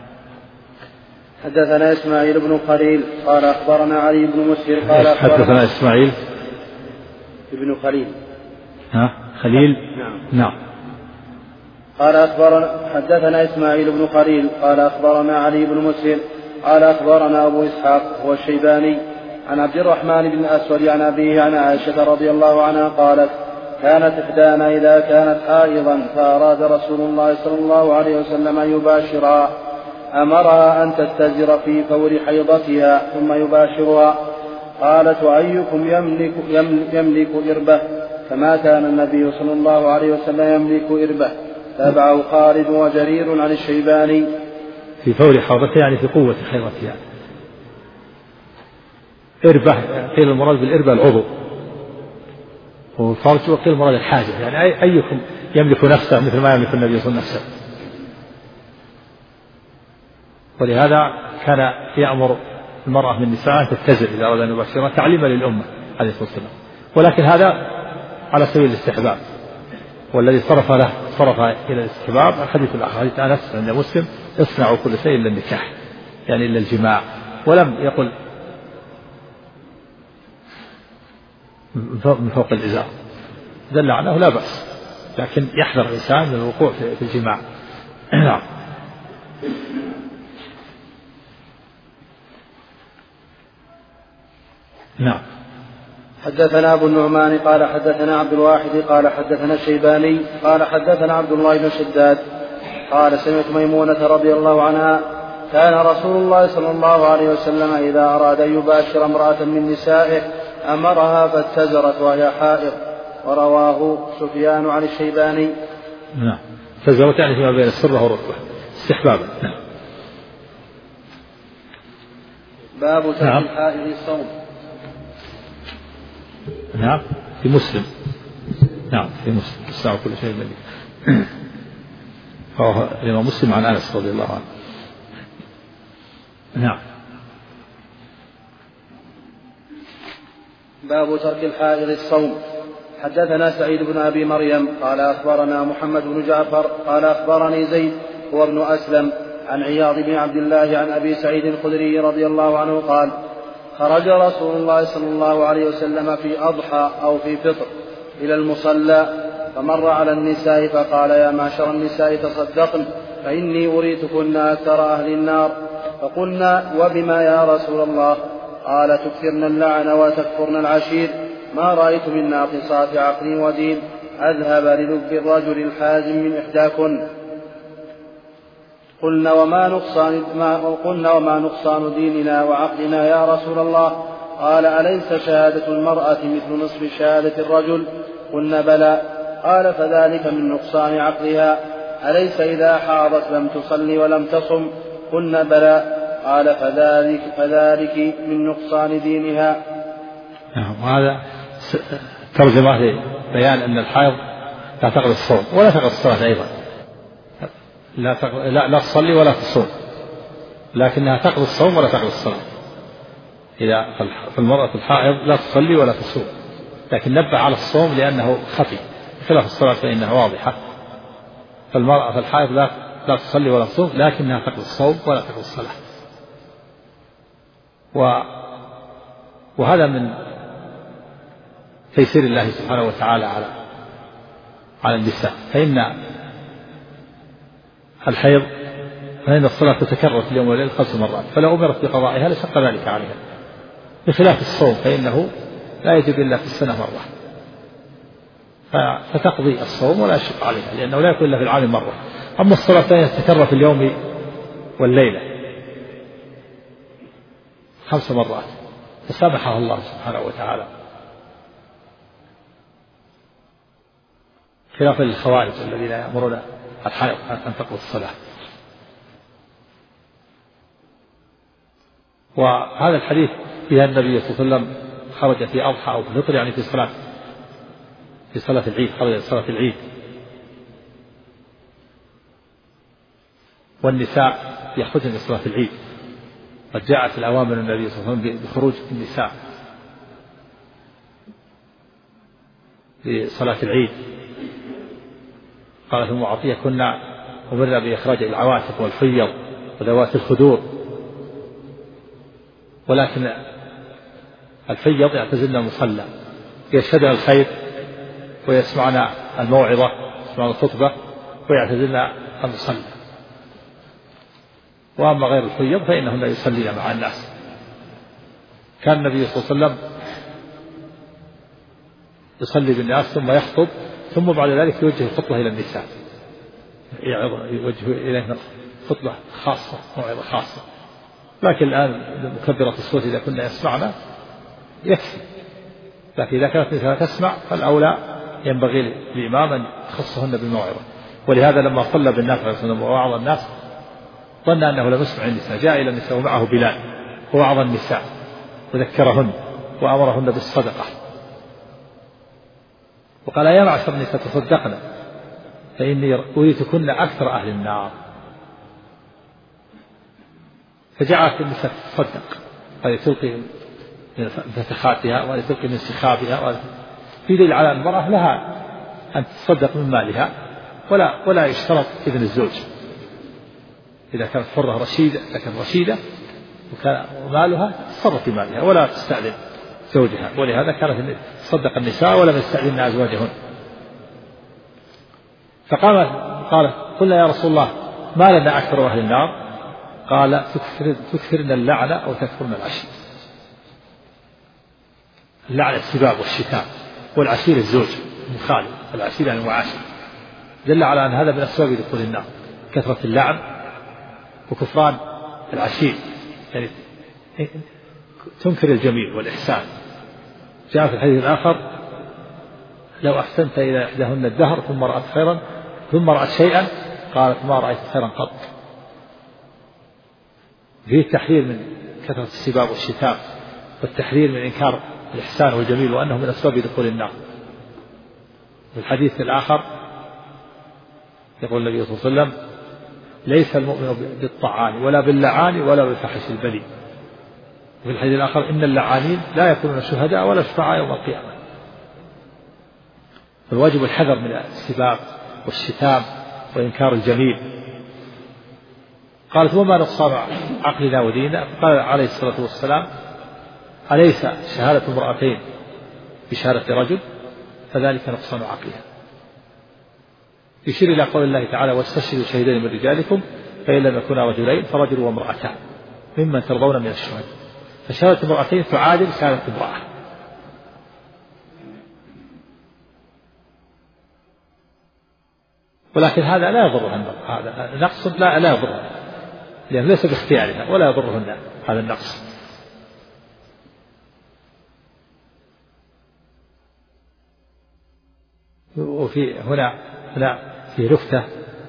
حدثنا إسماعيل بن خليل قال أخبرنا علي بن مسهر قال حدثنا إسماعيل ابن خليل ها خليل نعم نعم قال أخبرنا حدثنا إسماعيل بن خليل قال أخبرنا علي بن مسهر قال أخبرنا أبو إسحاق هو الشيباني عن عبد الرحمن بن الأسود عن أبيه عن عائشة رضي الله عنها قالت: كانت إحدانا إذا كانت حائضا فأراد رسول الله صلى الله عليه وسلم أن يباشرها أمرها أن تتزر في فور حيضتها ثم يباشرها. قالت: وأيكم يملك, يملك إربة؟ فما كان النبي صلى الله عليه وسلم يملك إربة. تابعه خالد وجرير عن الشيباني. في فور حيضتها يعني في قوة حيضتها. إربة قيل المراد بالإربة العضو، والفرج وقيل المراد الحاجة، يعني أيكم يملك نفسه مثل ما يملك النبي صلى الله عليه وسلم. ولهذا كان يأمر المرأة من نساء أن تتزر إذا أراد أن يباشرها تعليما للأمة عليه الصلاة والسلام، ولكن هذا على سبيل الاستحباب، والذي صرف له صرف إلى الاستحباب الحديث الآخر حديث أنس عند مسلم: اصنعوا كل شيء إلا النكاح، يعني إلا الجماع، ولم يقل من فوق الإزار، دل على أنه لا بأس، لكن يحذر الإنسان من الوقوع في الجماع. نعم. نعم. حدثنا أبو النعمان قال حدثنا عبد الواحد قال حدثنا الشيباني قال حدثنا عبد الله بن شداد قال: سمعت ميمونة رضي الله عنها: كان رسول الله صلى الله عليه وسلم إذا أراد أن يباشر امرأة من نسائه أمرها فاتزرت وهي حائض. ورواه سفيان عن الشيباني. نعم. اتزرت يعني فيما بين السرة والركبة استحبابا. نعم. باب ترك نعم. الحائض الصوم. نعم. في مسلم. نعم في مسلم الساعة كل شيء ملك. فهو الإمام مسلم عن أنس رضي الله عنه. نعم. باب ترك الحائض الصوم. حدثنا سعيد بن أبي مريم قال أخبرنا محمد بن جعفر قال أخبرني زيد هو ابن أسلم عن عياض بن عبد الله عن أبي سعيد الخدري رضي الله عنه قال: خرج رسول الله صلى الله عليه وسلم في أضحى أو في فطر إلى المصلى فمر على النساء فقال يا معشر النساء تصدقن فإني أريتكن أكثر أهل النار. فقلنا وبما يا رسول الله؟ قال تكثرن اللعن وتكفرن العشير، ما رأيت من ناقصات عقل ودين أذهب للب الرجل الحازم من إحداكن. قلنا وما نقصان, ما قلنا وما نقصان ديننا وعقلنا يا رسول الله؟ قال أليس شهادة المرأة مثل نصف شهادة الرجل؟ قلنا بلى. قال فذلك من نقصان عقلها. أليس إذا حاضت لم تصلي ولم تصم؟ قلنا بلى. قال فذلك, فذلك من نقصان دينها. وهذا ترجمة لبيان أن الحائض لا تقضي الصوم ولا تقضي الصلاة أيضا، لا, لا, لا تصلي ولا تصوم، لكنها تقضي الصوم ولا تقضي الصلاة. إذا فالمرأة الحائض لا تصلي ولا تصوم، لكن نبه على الصوم لأنه خفي، خلاف الصلاة فإنها واضحة. فالمرأة فالحائض لا, لا تصلي ولا تصوم، لكنها تقضي الصوم ولا تقضي الصلاة. و وهذا من تيسير الله سبحانه وتعالى على على النساء، فإن الحيض فإن الصلاة تتكرر في اليوم والليل خمس مرات، فلو أمرت بقضائها لشق ذلك عليها، بخلاف الصوم فإنه لا يجب إلا في السنة مرة، فتقضي الصوم ولا يشق عليها لأنه لا يكون إلا في العام مرة. أما الصلاة فإنها تتكرر في اليوم والليلة خمس مرات فسامحها الله سبحانه وتعالى، خلافا للخوارج الذين يأمرون الحائض أن تقضي الصلاة. وهذا الحديث فيها النبي صلى الله عليه وسلم خرج في أضحى أو في فطر، يعني في صلاة في صلاة العيد، خرج في صلاة العيد، والنساء يخرجن في صلاة العيد. قد جاءت الأوامر النبي صلى الله عليه وسلم بخروج النساء في صلاة العيد. قالت أم عطية كنا أمرنا بإخراج العواتق والحيض وذوات الخدور، ولكن الحيض يعتزلن المصلى يشهدن الخير ويسمعن الموعظة يسمعن الخطبة ويعتزلن المصلى، وأما غير الحيض فإنهن يصلين مع الناس. كان النبي صلى الله عليه وسلم يصلي بالناس ثم يخطب، ثم بعد ذلك يوجه الخطبة إلى النساء، يوجه إليهن خطبة خاصة موعظة خاصة. لكن الآن مكبرة الصوت إذا كنا يسمعنا يكفي، لكن إذا كانت النساء تسمع فالأولى ينبغي للإمام أن يخصهن بالموعظة. ولهذا لما صلى بالناس عليه الصلاة والسلام ووعظ الناس ظن أنه لم يسمع النساء، جاء إلى النساء ومعه بلال ووعظ النساء وذكرهن وأمرهن بالصدقة، وقال يا معشر النساء تصدقن فإني أريتكن أكثر أهل النار. فجعلت النساء تصدق، هذه تلقي من فتخاتها وهذه تلقي من سخابها، في دليل على المرأة لها أن تصدق من مالها، ولا ولا يشترط إذن الزوج. إذا كانت حرة رشيدة لكن رشيدة وكان مالها تصرف في مالها ولا تستأذن زوجها، ولهذا كانت تصدق النساء ولم يستأذن أزواجهن. فقال قال قلنا يا رسول الله ما لنا أكثر أهل النار؟ قال تكثر تكثرن اللعنة أو تكثرن العشير. اللعنة السباب والشتام، والعشير الزوج المخالف، العشير يعني المعاشر، دل على أن هذا من أسباب دخول النار، كثرة اللعن وكفران العشير، يعني تنكر الجميل والإحسان. جاء في الحديث الآخر لو أحسنت إلى إحداهن الدهر ثم رأت خيرا ثم رأت شيئا قالت ما رأيت خيرا قط. فيه التحذير من كثرة السباب والشتام، والتحذير من إنكار الإحسان والجميل وأنه من أسباب دخول النار. في الحديث الآخر يقول النبي صلى الله عليه وسلم ليس المؤمن بالطعان ولا باللعان ولا بالفحش البذيء. وفي الحديث الآخر إن اللعانين لا يكونون شهداء ولا شفعاء يوم القيامة. فالواجب الحذر من السباب والشتام وإنكار الجميل. قالت وما نقصان عقلنا وديننا؟ قال عليه الصلاة والسلام أليس شهادة امرأتين بشهادة رجل؟ فذلك نقصان عقلها. يشير إلى قول الله تعالى واستشهدوا شهيدين من رجالكم فإن لم يكونا رجلين فرجل وامرأتان ممن ترضون من الشهداء. فشهادة امرأتين تعادل شهادة امرأة. ولكن هذا لا يضرها، هذا نقص لا لا يضرها، لأنه ليس باختيارها ولا يضرهن هذا النقص. وفي هنا هنا في نكتة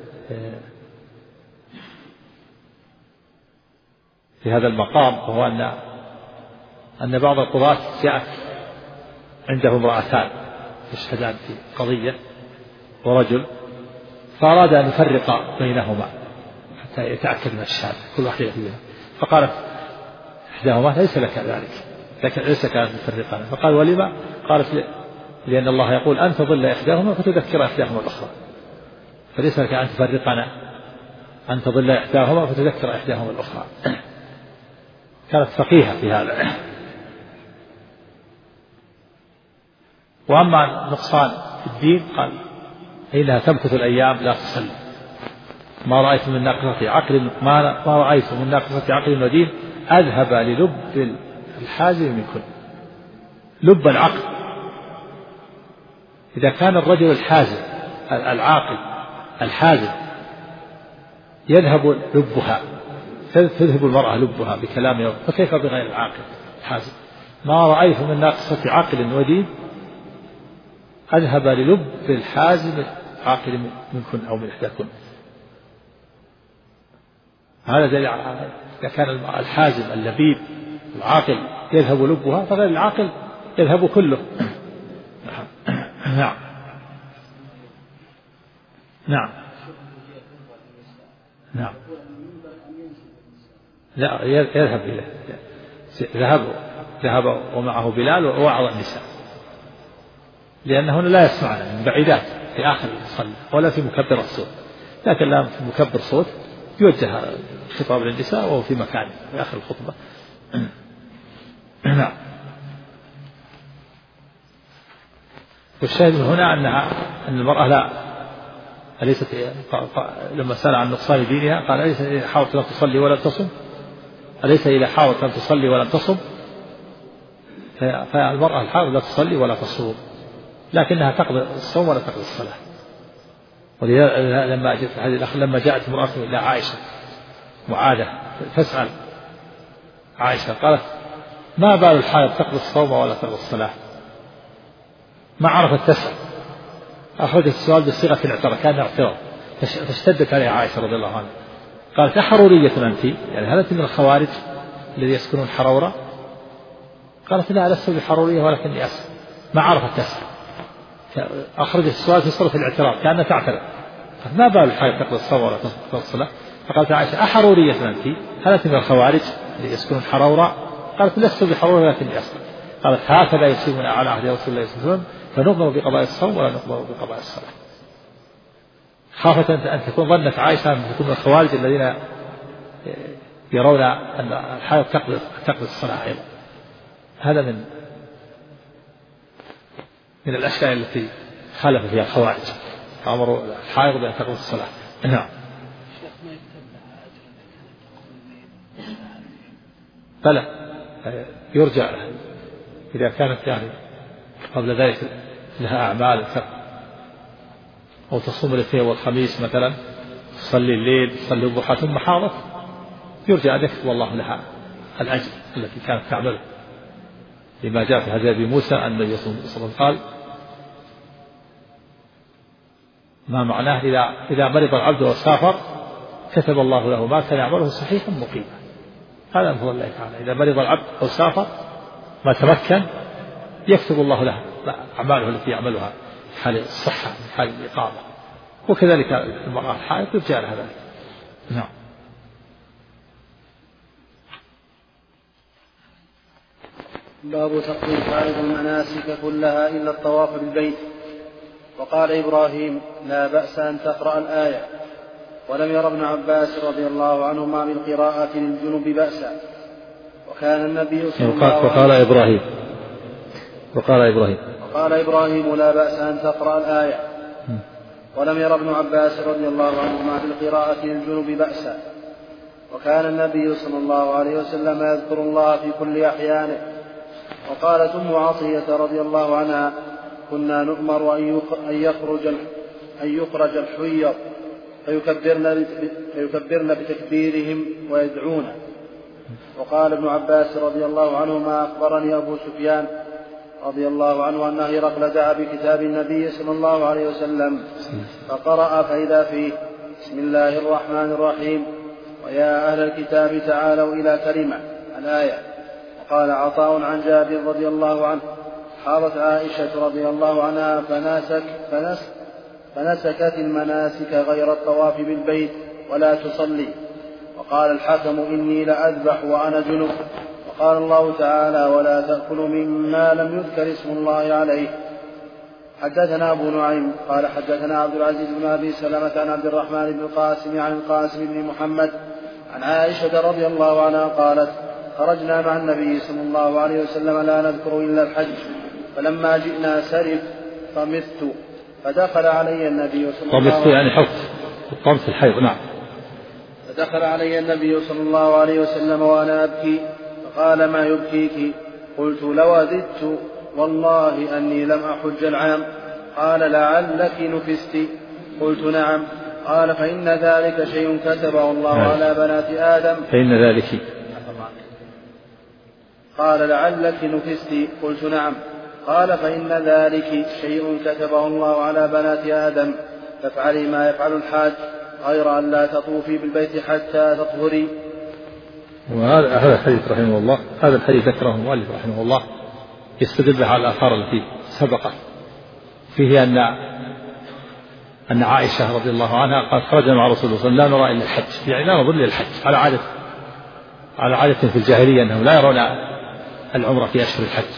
في هذا المقام، وهو أن أن بعض القضاة جاءت عنده امرأتان يشهدان في قضية ورجل، فأراد أن يفرق بينهما حتى يتأكد من الشهادة كل واحدة فيها، فقالت إحداهما ليس لك ذلك، لكن ليس لك أن تفرقنا. فقال ولما؟ قالت لأن الله يقول أن تضل إحداهما فتذكر إحداهما الأخرى، فليس لك أن تفرقنا، أن تضل إحداهما فتذكر إحداهما الأخرى. كانت فقيهة في هذا. وأما نقصان في الدين قال إنها تمكث الأيام لا تصلي، ما رأيت من ناقصة عقل ما ما رأيت من ناقصة عقل ودين أذهب للب الحازم من كل. لب العقل، إذا كان الرجل الحازم العاقل الحازم يذهب لبها، تذهب المرأة لبها بكلام، فكيف بغير العاقل الحازم؟ ما رأيت من ناقصة عقل ودين أذهب للب الحازم عاقل منكن أو من إحداكن. هذا دليل على إذا كان الحازم اللبيب العاقل يذهب لبها، فغير العاقل يذهب كله. نعم نعم نعم لا يذهب إليه، ذهب ذهب ومعه بلال ووعظ النساء، لأنه لا يسمعنا من بعيدات في آخر الصلاة ولا في مكبر الصوت، لكن لا في مكبر صوت يوجه الخطاب للنساء وهو في مكانه في آخر الخطبة. نعم. والشاهد من هنا أنها أن المرأة لا أليست لما سأل عن نقصان دينها قال أليس إذا حاولت أن تصلي ولا تصم، أليس إذا حاولت أن تصلي ولا تصم، فالمرأة الحائض لا تصلي ولا تصوم، لكنها تقضي الصوم ولا تقضي الصلاة. ولذلك لما جاءت هذه الأخ لما جاءت امرأة إلى عائشة معاذة تسأل عائشة قالت ما بال الحائض تقضي الصوم ولا تقضي الصلاة؟ ما عرفت تسأل، أخرجت السؤال بصيغة الاعتراض كان اعتراض، فاشتدت عليها عائشة رضي الله عنها قالت أحرورية أنت؟ يعني هل أنت من الخوارج الذي يسكنون حرورة؟ قالت لا لست بحرورية ولكني أسأل. ما عرفت تسأل، أخرجت السؤال في صورة الاعتراض كأنها تعترض، ما بال الحائض تقضي الصوم ولا تقضي الصلاة؟ فقالت عائشة أحرورية أنت؟ هل أنت من الخوارج الذي يسكنون حرورة؟ قالت لست بحرورية ولكني أسأل. قالت هكذا يصيبنا على عهد رسول الله صلى الله عليه وسلم فنؤمر بقضاء الصوم ولا نؤمر بقضاء الصلاة. خافت أن تكون ظنت عائشة أن تكون من الخوارج الذين يرون أن الحائض تقضي تقضي الصلاة أيضا. هذا من من الأشياء التي خالف فيها الخوارج، أمروا الحائض بأن تقضي الصلاة. نعم. فلا يرجع لها إذا كانت يعني قبل ذلك لها أعمال أو تصوم الاثنين والخميس مثلا، تصلي الليل تصلي الضحى ثم حاضت، يرجع أن يكتب الله لها الأجر التي كانت تعمله، لما جاء في حديث أبي موسى أن النبي صلى الله عليه وسلم قال ما معناه إذا إذا مرض العبد وسافر كتب الله له ما كان يعمله صحيحا مقيما. هذا هو الله تعالى، إذا مرض العبد أو سافر ما تمكن يكتب الله له أعماله التي يعملها في حال الصحة في حال الإقامة، وكذلك المرأة الحائض يرجع لها ذلك. نعم. باب تقضي الحائض المناسك كلها إلا الطواف بالبيت. وقال إبراهيم لا بأس أن تقرأ الآية، ولم ير ابن عباس رضي الله عنهما بالقراءة للجنب بأسا، وكان النبي صلى الله عليه وسلم وقال إبراهيم وقال إبراهيم وقال إبراهيم لا بأس أن تقرأ الآية. ولم ير ابن عباس رضي الله عنهما في القراءة للجنب بأسا. وكان النبي صلى الله عليه وسلم يذكر الله في كل أحيانه. وقالت أم عطية رضي الله عنها كنا نؤمر أن يخرج أن يخرج الحيض فيكبرن, فيكبرن بتكبيرهم ويدعون. وقال ابن عباس رضي الله عنهما أخبرني أبو سفيان رضي الله عنه أن هرقل دعا بكتاب النبي صلى الله عليه وسلم فقرأ فإذا فيه بسم الله الرحمن الرحيم ويا أهل الكتاب تعالوا إلى كلمة الآية. وقال عطاء عن جابر رضي الله عنه حاضت عائشة رضي الله عنها فناسك فنس فنسكت المناسك غير الطواف بالبيت ولا تصلي. وقال الحكم إني لأذبح وأنا جنب. وقال الله تعالى ولا تأكلوا مما لم يذكر اسم الله عليه. حدثنا أبو نعيم قال حدثنا عبد العزيز بن أبي سلمة عن عبد الرحمن بن القاسم عن القاسم بن محمد عن عائشة رضي الله عنها قالت خرجنا مع النبي صلى الله عليه وسلم لا نذكر إلا الحج فلما جئنا سرف طمثت فدخل علي النبي صلى الله عليه وسلم يعني حفظ الطمث الحيض. نعم. فدخل علي النبي صلى الله عليه وسلم وأنا أبكي فقال ما يبكيك؟ قلت لوددت والله أني لم أحج العام. قال لعلك نفست. قلت نعم. قال فإن ذلك شيء كتبه الله نعم. على بنات آدم. فإن ذلك قال لعلك نفست. قلت نعم. قال فإن ذلك شيء كتبه الله على بنات آدم فافعلي ما يفعل الحاج غير أن لا تطوفي بالبيت حتى تطهري. وهذا هذا الحديث رحمه الله هذا الحديث ذكره المؤلف رحمه الله يستدل على الآثار التي سبقت فيه أن أن عائشة رضي الله عنها قال خرجنا مع رسول الله صلى الله عليه وسلم لا نرى إلا الحج يعني لا نظن إلا الحج على عادة على عادة في الجاهلية أنهم لا يرون العمرة في أشهر الحج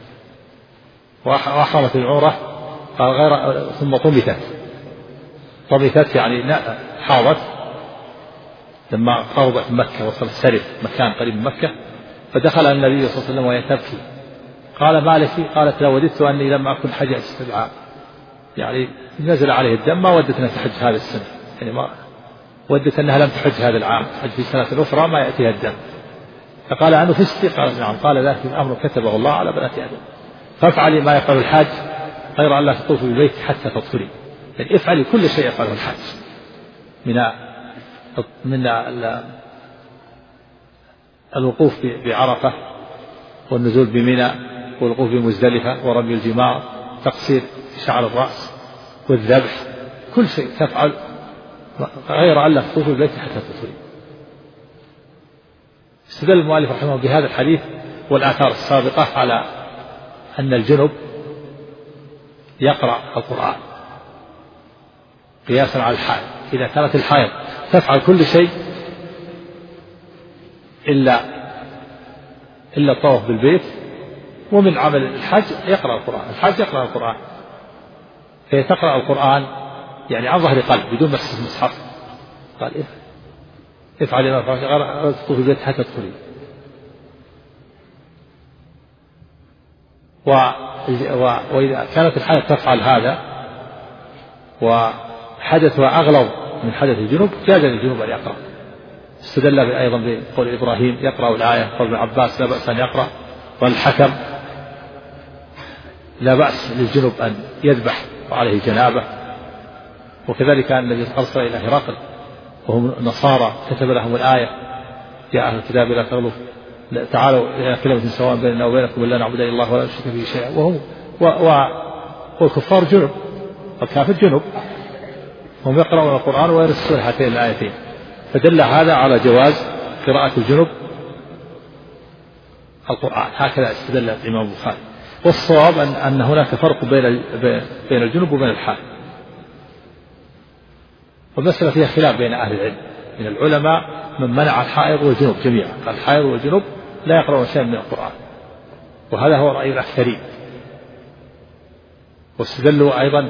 وأحرمت العمرة قال غير ثم طمثت طمثت يعني حاضت لما قربت مكة وصلت سرف مكان قريب من مكة فدخل النبي صلى الله عليه وسلم وهي تبكي قال ما لك؟ قالت لو وددت أني لم أكن حججت استدعاء يعني نزل عليه الدم ما ودت أنها تحج هذا السنة يعني ما ودت أنها لم تحج هذا العام تحج في سنة أخرى ما يأتيها الدم فقال أنه فستي؟ قال نعم. قال ذلك الأمر كتبه الله على بنات آدم فافعلي ما يفعل الحاج غير أن لا تطوفي بالبيت حتى تطهري يعني افعلي كل شيء يفعله الحاج من من الوقوف بعرفة والنزول بمنى والوقوف بمزدلفة ورمي الجمار تقصير شعر الرأس والذبح كل شيء تفعل غير أن لا تطوفي بالبيت حتى تطهري. استدل المؤلف رحمه الله بهذا الحديث والآثار السابقة على أن الجنب يقرأ القرآن قياسا على الحائض إذا كانت الحائض تفعل كل شيء إلا إلا الطواف بالبيت ومن عمل الحج يقرأ القرآن الحج يقرأ القرآن فهي تقرأ القرآن يعني عن ظهر قلب بدون مس المصحف قال افعل ما فعل تطوف بالبيت حتى تدخلي. وإذا كانت الحائض تفعل هذا وحدثها أغلظ من حدث الجنوب جاز للجنوب أن يقرأ. استدل أيضا بقول إبراهيم يقرأ الآية قول ابن عباس لا بأس أن يقرأ والحكم لا بأس للجنوب أن يذبح وعليه جنابة. وكذلك النبي أرسل إلى هرقل وهم نصارى كتب لهم الآية يا أهل الكتاب لا تغلوا تعالوا إلى كلمة سواء بيننا وبينكم لا نعبد إلا الله ولا نشرك به شيئا وهم و و والكفار جنب الكافر جنب هم يقرؤون القرآن ويرسلون هاتين الآيتين فدل هذا على جواز قراءة الجنب القرآن. هكذا استدل الإمام البخاري. والصواب أن, أن هناك فرق بين بين الجنب وبين الحائض والمسألة فيها خلاف بين أهل العلم من العلماء من منع الحائض والجنب جميعا قال الحائض والجنب لا يقرؤون شيئا من القرآن وهذا هو رأي الأكثرين. واستدلوا أيضا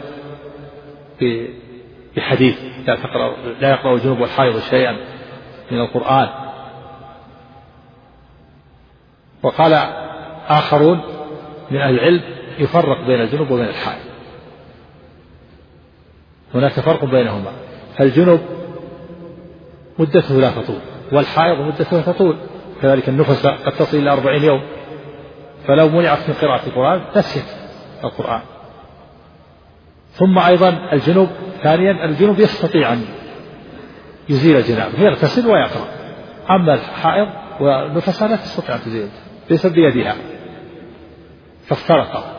بحديث لا تقرأ لا يقرأ الجنب والحائض شيئا من القرآن وقال آخرون من أهل العلم يفرق بين الجنوب وبين الحائض، هناك فرق بينهما، فالجنوب مدته لا تطول والحائض مدته تطول، كذلك النفس قد تصل إلى أربعين يوم، فلو منعت من قراءة القرآن نسيت القرآن. ثم أيضا الجنوب ثانيا الجنوب يستطيع أن يزيل الجنابة، يغتسل ويقرأ، أما الحائض والنفس لا تستطيع أن تزيل، ليس بيدها، فافترقا،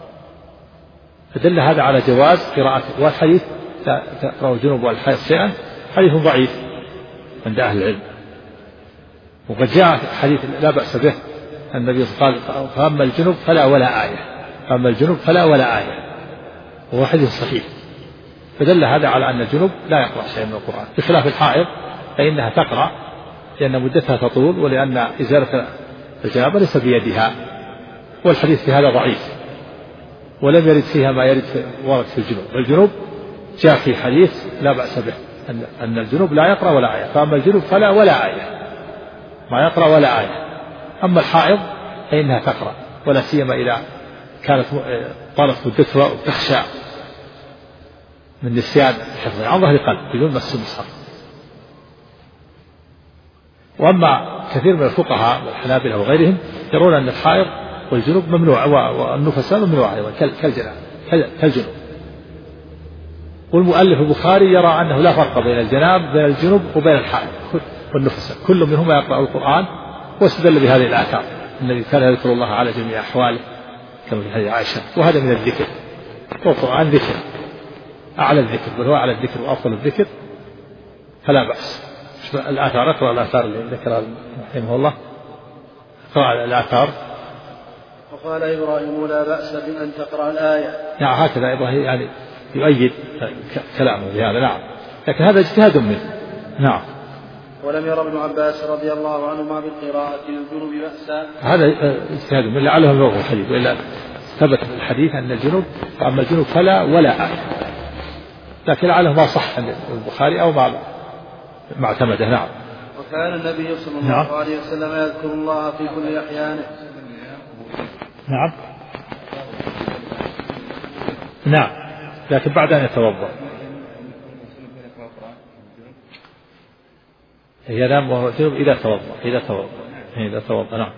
فدل هذا على جواز قراءته. والحديث تقرأ الجنوب والحائض شيئا حديث ضعيف عند أهل العلم، وقد جاء حديث لا بأس به، النبي قال فأما الجنوب فلا ولا آية، فأما الجنوب فلا ولا آية، وهو حديث صحيح، فدل هذا على أن الجنوب لا يقرأ شيئا من القرآن، بخلاف الحائض فإنها تقرأ لأن مدتها تطول، ولأن إزالة الجنابة ليس بيدها، والحديث في هذا ضعيف، ولم يرد فيها ما يرد في ورد في الجنوب. الجنوب جاء في حديث لا بأس به أن أن الجنوب لا يقرأ ولا آية، فأما الجنوب فلا ولا آية، ما يقرأ ولا آية. أما الحائض فإنها تقرأ، ولا سيما إذا كانت طالت مدتها وتخشى من نسيان حفظها عن ظهر قلب بدون مس المصحف. وأما كثير من الفقهاء والحنابلة وغيرهم يرون أن الحائض والجنوب ممنوع، والنفساء ممنوع أيضا كالجناب كالجنوب. والمؤلف البخاري يرى أنه لا فرق بين الجناب بين الجنوب وبين الحائض والنفساء، كل منهما يقرأ القرآن، واستدل بهذه الآثار، الذي كان يذكر الله على جميع أحواله كما في حديث عائشة، وهذا من الذكر، والقرآن ذكر أعلى الذكر، بل هو أعلى الذكر وأفضل الذكر، فلا بأس. الآثار أقرأ الآثار اللي ذكرها رحمه الله، اقرأ الآثار. وقال إبراهيم لا بأس بأن تقرأ الآية. نعم هكذا إبراهيم يعني يؤيد كلامه بهذا، نعم، لكن هذا اجتهاد منه. نعم. ولم ير ابن عباس رضي الله عنهما بالقراءة للجنوب بأسا. هذا اجتهاد منه لعله يبلغ الحديث، وإلا ثبت في الحديث أن الجنوب فأما الجنوب فلا ولا آية، لكن لعله ما صح عند البخاري أو ما ما اعتمده. نعم. وكان النبي صلى الله نعم. عليه وسلم يذكر الله في كل أحيانه. نعم. نعم، لكن بعد أن يتوضأ ينام وهو جنوب إذا توضأ إذا توضأ إذا توضأ نعم.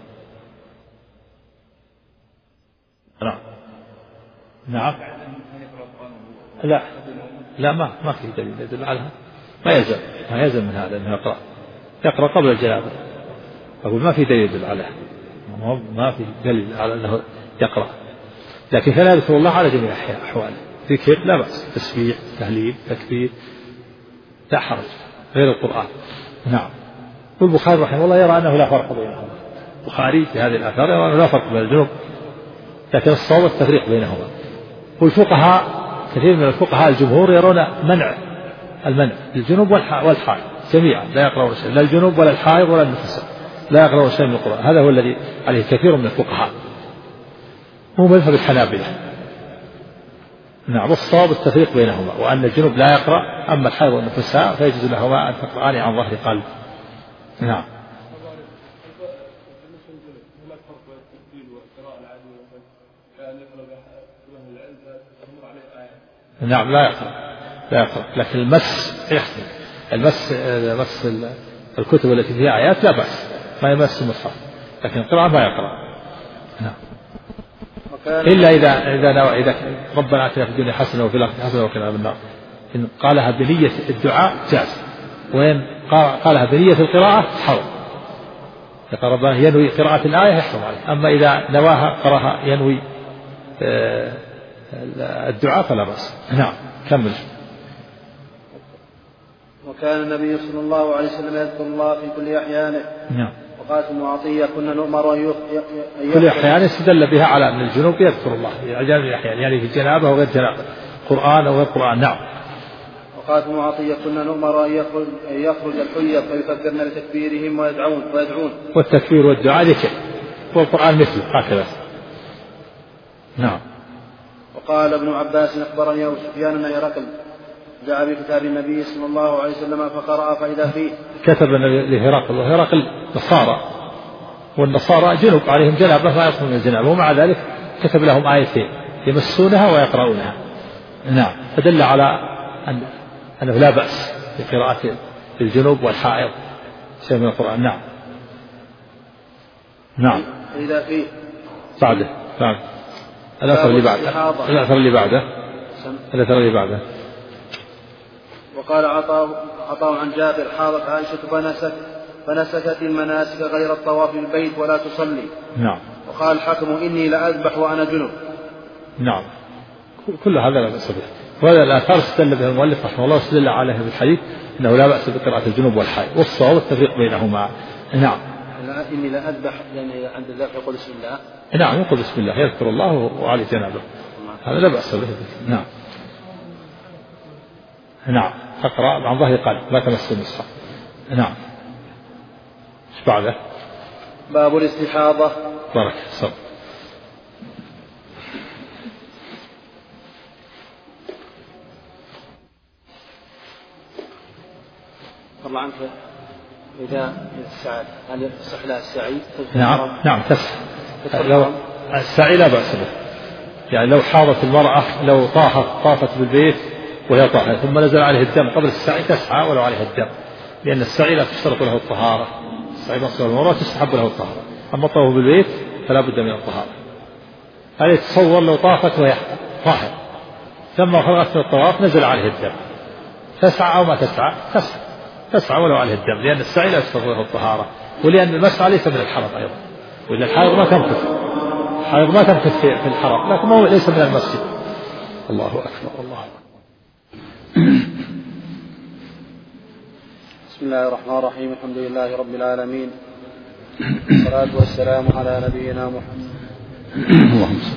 نعم. نعم. لا لا ما ما في دليل يدل على، ما يلزم ما يلزم من هذا أنه يقرأ يقرأ قبل الجنابة، أقول ما في دليل يدل عليه، ما في دليل على أنه يقرأ، لكن كان يذكر الله على جميع أحواله، ذكر لا بأس، تسبيح تهليل تكبير لا حرج غير القرآن. نعم. والبخاري رحمه الله يرى أنه لا فرق بينهما، البخاري في هذه الآثار يرى أنه لا فرق بين الجنوب، لكن الصواب التفريق بينهما. والفقهاء كثير من الفقهاء الجمهور يرون منع المنع للجنوب والحائض جميعا، لا يقرأون شيء، لا الجنوب ولا الحائض ولا النفساء لا يقرأون شيء من القرآن، هذا هو الذي عليه كثير من الفقهاء، هو مذهب الحنابلة. نعم. والصواب التفريق بينهما، وأن الجنوب لا يقرأ، أما الحائض والنفساء فيجوز لهما أن تقرأان عن ظهر قلب. نعم. نعم لا يقرأ لا يقرأ لكن المس يحسن، المس مس الكتب التي فيها آيات لا بأس، ما يمس المصحف، لكن القراءة ما يقرأ. نعم. إلا إذا إذا نوى إذا ربنا آتنا في الدنيا حسنة وفي الآخرة حسنة وقنا عذاب النار، إن قالها بنية الدعاء جاز، وإن قالها بنية القراءة حرم، يقول ربنا ينوي قراءة الآية يحرم عليه، أما إذا نواها قراها ينوي الدعاء فلا بأس. نعم. كمل. وكان النبي صلى الله عليه وسلم يذكر الله في كل أحيانه. نعم. وقالت ابن عطية كنا نؤمر أن كل أحيان استدل بها على أن الجنوب يذكر الله في جميع الأحيان، يعني في الجنابة وغير جنابة، قرآن وغير قرآن. نعم. وقالت ابن عطية كنا نؤمر أن يخرج, أن يخرج الحية فيكبرن لتكبيرهم ويدعون ويدعون والتكبير والدعاء ذكر، والقرآن مثله هكذا. نعم. وقال ابن عباس أخبرني أبو سفيان أن هرقل جاء بكتاب النبي صلى الله عليه وسلم فقرأ فإذا فيه كتب لهرقل، وهرقل نصارى والنصارى جنب عليهم جنابة فلا يصومون من الجنابة، ومع ذلك كتب لهم آيتين يمسونها ويقرؤونها. نعم، فدل على أن أنه لا بأس بقراءة الجنوب والحائض شيء من القرآن. نعم نعم. إذا في بعده بعد الأثر اللي بعده الأثر اللي بعده الأثر اللي بعده وقال عطاء عطاء عن جابر: حاضت عائشة فنسك فنسكت المناسك غير الطواف بالبيت ولا تصلي. نعم. وقال الحكم: إني لأذبح وأنا جنب. نعم، كل هذا لا بأس به، وهذا الآثار استدل به المؤلف رحمه الله واستدل عليه بالحديث أنه لا بأس بقراءة الجنوب والحائض، والصواب التفريق بينهما. نعم. إني لأذبح يعني عند الذبح يقول بسم الله. نعم، يقول بسم الله، يذكر الله وعلي جنابه، هذا لا بأس به. نعم نعم. تقرأ عن ظهر قلب لا تمس المصحف. نعم. ايش بعده؟ باب الاستحاضة. بارك صبر. الله عنك، إذا السعي هل يصح لها السعي؟ نعم نعم تسح. لو السعي لا بأس به، يعني لو حاضت المرأة لو طافت طافت بالبيت وهي طاهرة ثم نزل عليه الدم قبل السعي تسعى ولو عليه الدم، لأن السعي لا تشترط له الطهارة، السعي مقصود المرأة تستحب له الطهارة، أما الطواف بالبيت فلا بد من الطهارة. هل يتصور لو طافت وهي طاهرة ثم فرغت من الطواف نزل عليه الدم تسعى أو ما تسعى؟ تسعى تسعى ولو عليه الدم، لأن السعي لا يشترط له الطهارة، ولأن المسعى ليس من الحرم أيضا، وإن الحائض ما تمكث الحائض ما تمكث في الحرم، لكن هو ليس من المسجد. الله أكبر. الله أكبر. بسم الله الرحمن الرحيم. الحمد لله رب العالمين، والصلاة والسلام على نبينا محمد. اللهم صل.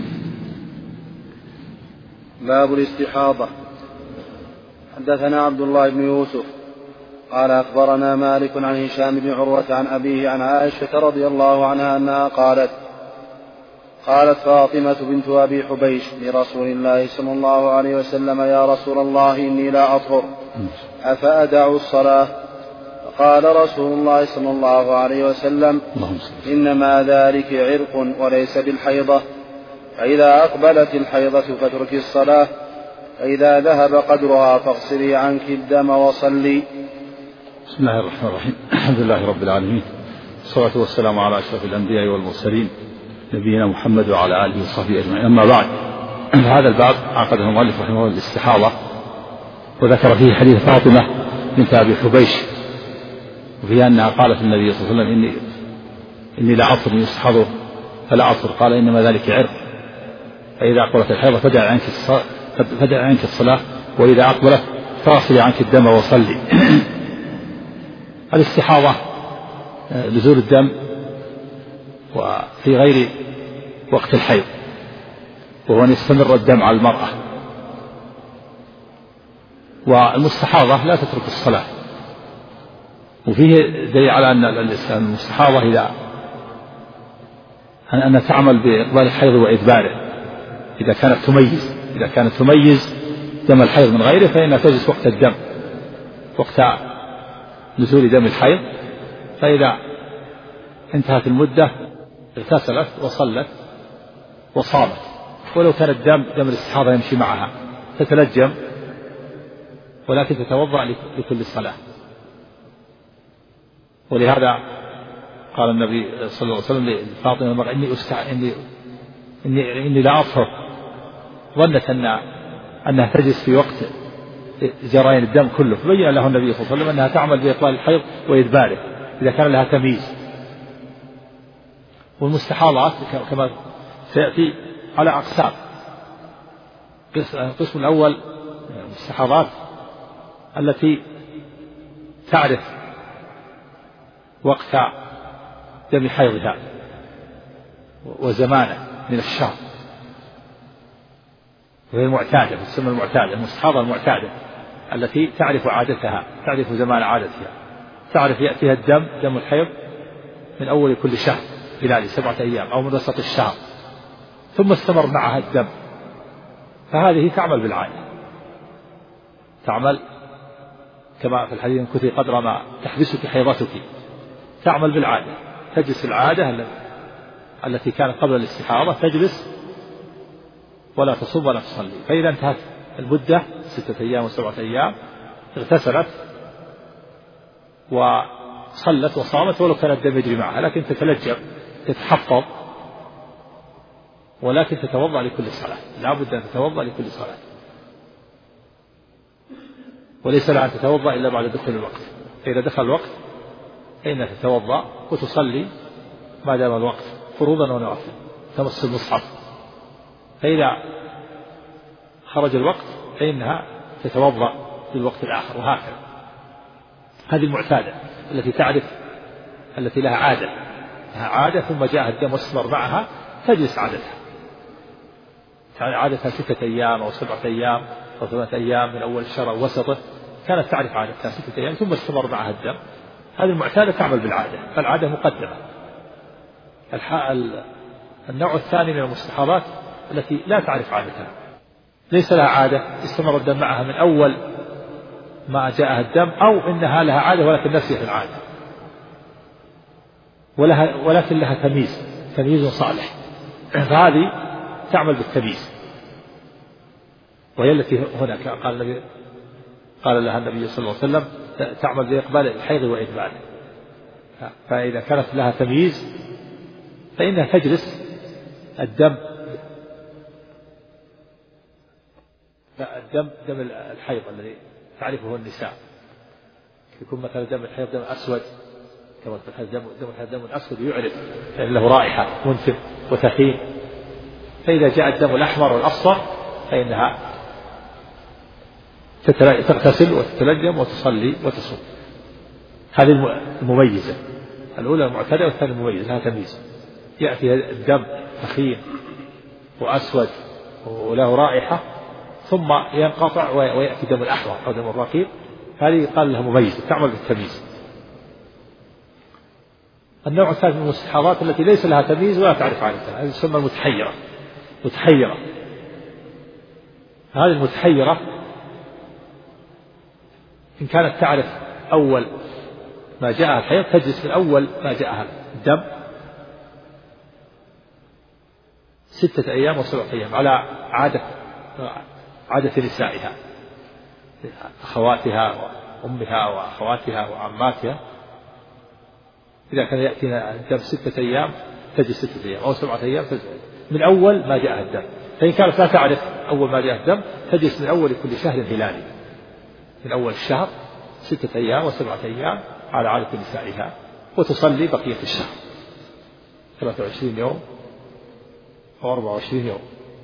باب الاستحاضة. حدثنا عبد الله بن يوسف قال أخبرنا مالك عن هشام بن عروة عن أبيه عن عائشة رضي الله عنها أنها قالت قالت فاطمة بنت أبي حبيش لرسول الله صلى الله عليه وسلم: يا رسول الله إني لا أطهر أفأدع الصلاة؟ فقال رسول الله صلى الله عليه وسلم: إنما ذلك عرق وليس بالحيضة، فإذا أقبلت الحيضة فاترك الصلاة، فإذا ذهب قدرها فاغسلي عنك الدم وصلي. بسم الله الرحمن الرحيم. الحمد لله رب العالمين، والصلاة والسلام على أشرف الأنبياء والمرسلين نبينا محمد وعلى آله وصحبه أجمعين. أما بعد، هذا الباب عقده المؤلف رحمه الله الاستحاضة، وذكر فيه حديث فاطمة بنت أبي حبيش، وفي أنها قالت النبي صلى الله عليه وسلم: إني إني لا أطهر يستحاض فلا أطهر، قال: إنما ذلك عرق، فإذا أقبلت الحيضة فدع عنك الصلاة فدع عنك الصلاة وإذا أقبلت فاغسلي عنك الدم وصلي. الاستحاضة نزول الدم وفي غير وقت الحيض، وهو أن يستمر الدم على المرأة، والمستحاضة لا تترك الصلاة، وفيه دليل على أن المستحاضة إذا أنها تعمل بإقبال الحيض وإدباره، إذا كانت تميز إذا كانت تميز دم الحيض من غيره فإنها تجلس وقت الدم وقت نزول دم الحيض، فإذا انتهت المدة اغتسلت وصلت وصامت، ولو كان الدم دم الاستحاضة يمشي معها تتلجم، ولكن تتوضأ لكل صلاة. ولهذا قال النبي صلى الله عليه وسلم لفاطمة المرأة: إني أستع... إني إني إني لا أطهر، ظنت أن أنها تجلس في وقت جريان الدم كله، فبين له النبي صلى الله عليه وسلم أنها تعمل بإقبال الحيض وإدباره إذا كان لها تمييز. والمستحاضات كما سيأتي على أقسام. القسم الأول المستحاضات التي تعرف وقت دم حيضها وزمانه من الشهر، وهي المعتادة، تسمى المعتادة، المستحاضة المعتادة التي تعرف عادتها، تعرف زمان عادتها، تعرف يأتيها الدم دم الحيض من أول كل شهر خلال سبعة أيام أو من وسط الشهر، ثم استمر معها الدم، فهذه تعمل بالعادة، تعمل كما في الحديث: كثي قدر ما تحبسك حيضتك، تعمل بالعادة، تجلس العادة التي كانت قبل الاستحاضة، تجلس ولا تصوم ولا تصلي. فإذا انتهت المدة ستة أيام وسبعة أيام اغتسلت وصلت وصامت ولو كان الدم يجري معها، لكن تتلجم تتحفظ، ولكن تتوضأ لكل صلاة، لا بد أن تتوضأ لكل صلاة، وليس لها أن تتوضأ إلا بعد دخول الوقت. فإذا دخل الوقت فإنها تتوضأ وتصلي ما دام الوقت فروضا ونوافل، تمس المصحف. فإذا خرج الوقت فإنها تتوضأ للوقت الآخر، وهكذا. هذه المعتادة التي تعرف، التي لها عادة، لها عادة ثم جاء الدم واستمر معها تجلس عادتها، عادتها ستة أيام أو سبعة أيام أو ثمانية أيام من أول الشهر أو وسطه، كانت تعرف عادتها ستة أيام ثم استمر معها الدم. هذه المعتادة تعمل بالعادة، فالعادة مقدمة. النوع الثاني من المستحاضات التي لا تعرف عادتها، ليس لها عادة، استمر الدم معها من أول ما جاءها الدم، أو إنها لها عادة ولكن نسيت العادة، ولها ولكن لها تمييز، تمييز صالح، فهذه تعمل بالتمييز، وهي التي هنا قال النبي قال لها النبي صلى الله عليه وسلم تعمل بإقبال الحيض وإدباره. فإذا كانت لها تمييز فإنها تجلس الدم الدم دم الحيض الذي تعرفه النساء، يكون مثلا دم الحيض دم أسود، كما في الحيض دم دم الحيض دم أسود يعرف لأن له رائحة منتن وثخين. فإذا جاء الدم الأحمر والأصفر فإنها تغتسل وتتلجم وتصلي وتصوم. هذه المميزة الأولى المعتادة، والثانية المميزة لها تمييز، يأتي الدم ثخين وأسود وله رائحة ثم ينقطع ويأتي دم الأحمر أو دم الرقيق، هذه قال لها مميزة تعمل بالتمييز. النوع الثالث من المستحاضات التي ليس لها تمييز ولا تعرف عادتها، هذه تسمى المتحيرة. متحيرة هذه المتحيرة إن كانت تعرف أول ما جاءها الحيض تجلس من أول ما جاءها الدم ستة أيام وسبعة أيام على عادة عادة نسائها، أخواتها وأمها وأخواتها وعماتها. إذا كان يأتينا الدم ستة أيام تجلس ستة أيام أو سبعة أيام تجلس من أول ما جاء الدم. فإن كانت لا تعرف أول ما جاء الدم تجلس من أول كل شهر هلالي، من أول الشهر ستة أيام وسبعة أيام على عادة نسائها، وتصلي بقية الشهر ثلاثة وعشرين يوم أو أربعة وعشرين يوم.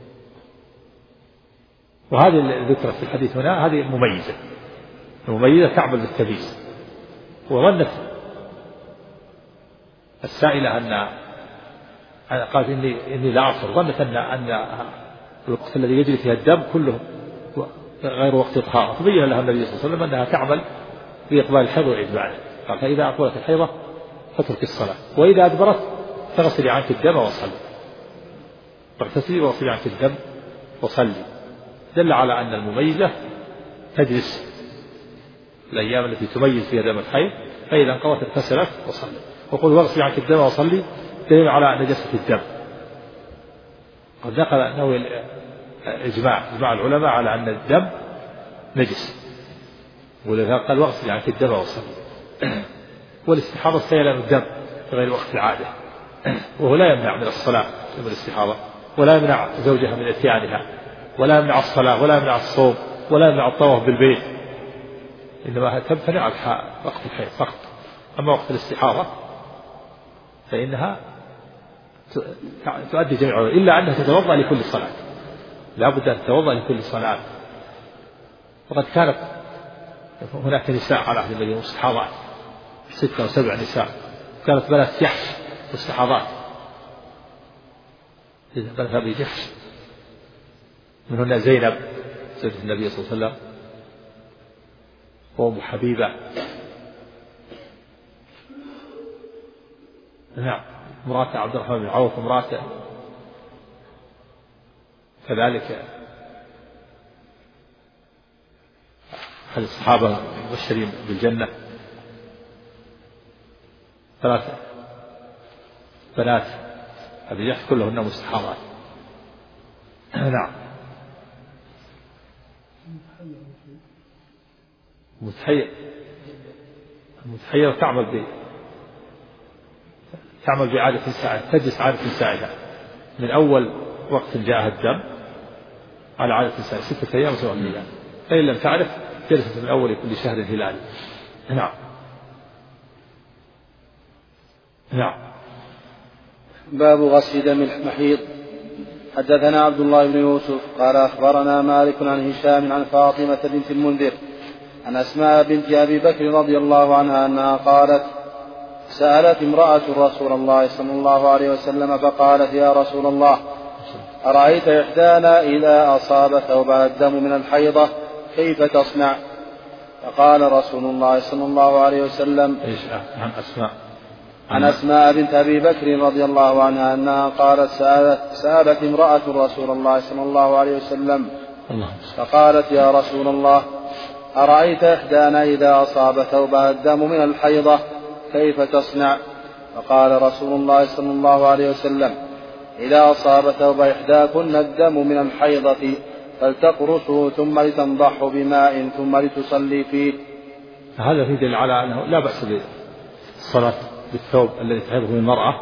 وهذه الذكرى في الحديث هنا هذه مميزة، المميزة تعمل بالتمييز. وظنت السائلة أن قالت إني إني لا أعصر، ظنت أن أن الوقت الذي يجري فيها الدم كله غير وقت طهارة، فبين لها النبي صلى الله عليه وسلم أنها تعمل بإقبال الحيض وإدباره. قال فإذا أقبلت الحيضة فاترك الصلاة، وإذا أدبرت فاغسلي عنك الدم وصلي، فاغتسلي واغسلي عنك الدم وصلي. دل على أن المميزة تجلس الأيام التي تميز فيها دم الحيض، فإذا انقضت اغتسلت وصلي. وقل واغسلي عنك الدم وصلي دليل على نجاسة الدم. قد نقل أنه إجماع إجماع العلماء على أن الدم نجس، ولذا قال واغسلي عنك الدم وصلي. والاستحاضة سيلان الدم في غير وقت العادة، وهو لا يمنع من الصلاة من الاستحاضة، ولا يمنع زوجها من إتيانها، ولا يمنع الصلاة، ولا يمنع الصوم، ولا يمنع الطواف بالبيت، إنما تمتنع وقت الحيض فقط. أما وقت الاستحاضة فإنها تؤدي جميع العلوم، إلا أنها تتوضأ لكل صلاة، لا بد أن تتوضأ لكل صلاة. وقد كانت هناك نساء على عهد النبي مستحاضات ستة وسبع نساء، كانت بنات جحش مستحاضات، بنات أبي جحش، منهن زينب زوجة النبي صلى الله عليه وسلم، وأم حبيبة، نعم، امرأة عبد الرحمن بن عوف، امرأة كذلك أحد الصحابة المبشرين بالجنة، ثلاثة بنات أبي جحش كلهن مستحاضات. نعم. متحير متحير تعمل ب تعمل بعادة ساعة، تجلس عادة ساعدة من أول وقت جاءها الدم على عادة ساعة ستة أيام وسبعة أيام، فإن لم تعرف جلست من أول كل شهر هلالي. نعم. نعم. باب غسل دم المحيض. حدثنا عبد الله بن يوسف قال أخبرنا مالك عن هشام عن فاطمة بنت المنذر عن أسماء بنت أبي بكر رضي الله عنها أنها قالت: سألت امرأة رسول الله صلى الله عليه وسلم فقالت: يا رسول الله، أرأيت إحدانا إذا أصاب ثوبها الدم من الحيضة كيف تصنع؟ فقال رسول الله صلى الله عليه وسلم: عن أسماء عن أسماء بنت أبي بكر رضي الله عنها أنها قالت: سألت, سألت امرأة رسول الله صلى الله عليه وسلم فقالت: يا رسول الله، أرأيت إحدانا إذا أصاب ثوبها الدم من الحيضة كيف تصنع؟ فقال رسول الله صلى الله عليه وسلم: إذا أصاب ثوب إحداكن الدم من الحيضة فلتقرصه ثم لتنضحه بماء ثم لتصلي فيه. هذا في دليل على أنه لا بأس بالصلاة بالثوب الذي تحيضه من المرأة،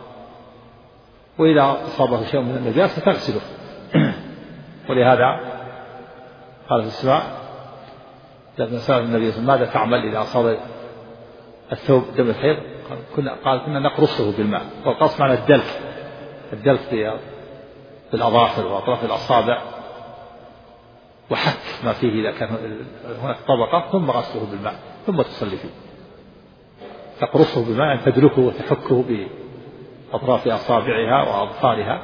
وإذا أصابه شيء من النجاسة تغسله. ولهذا قال في السماء لما سأل النبي صلى الله عليه وسلم: ماذا تعمل إذا أصاب الثوب دم الحيض؟ قال: قال كنا نقرصه بالماء. والقرص معنى الدلك، الدلك في الأظافر وأطراف الأصابع، وحك ما فيه إذا كان هناك طبقة، ثم غسله بالماء ثم تصلي فيه. تقرصه بالماء أن تدلكه وتحكه بأطراف أصابعها وأظفارها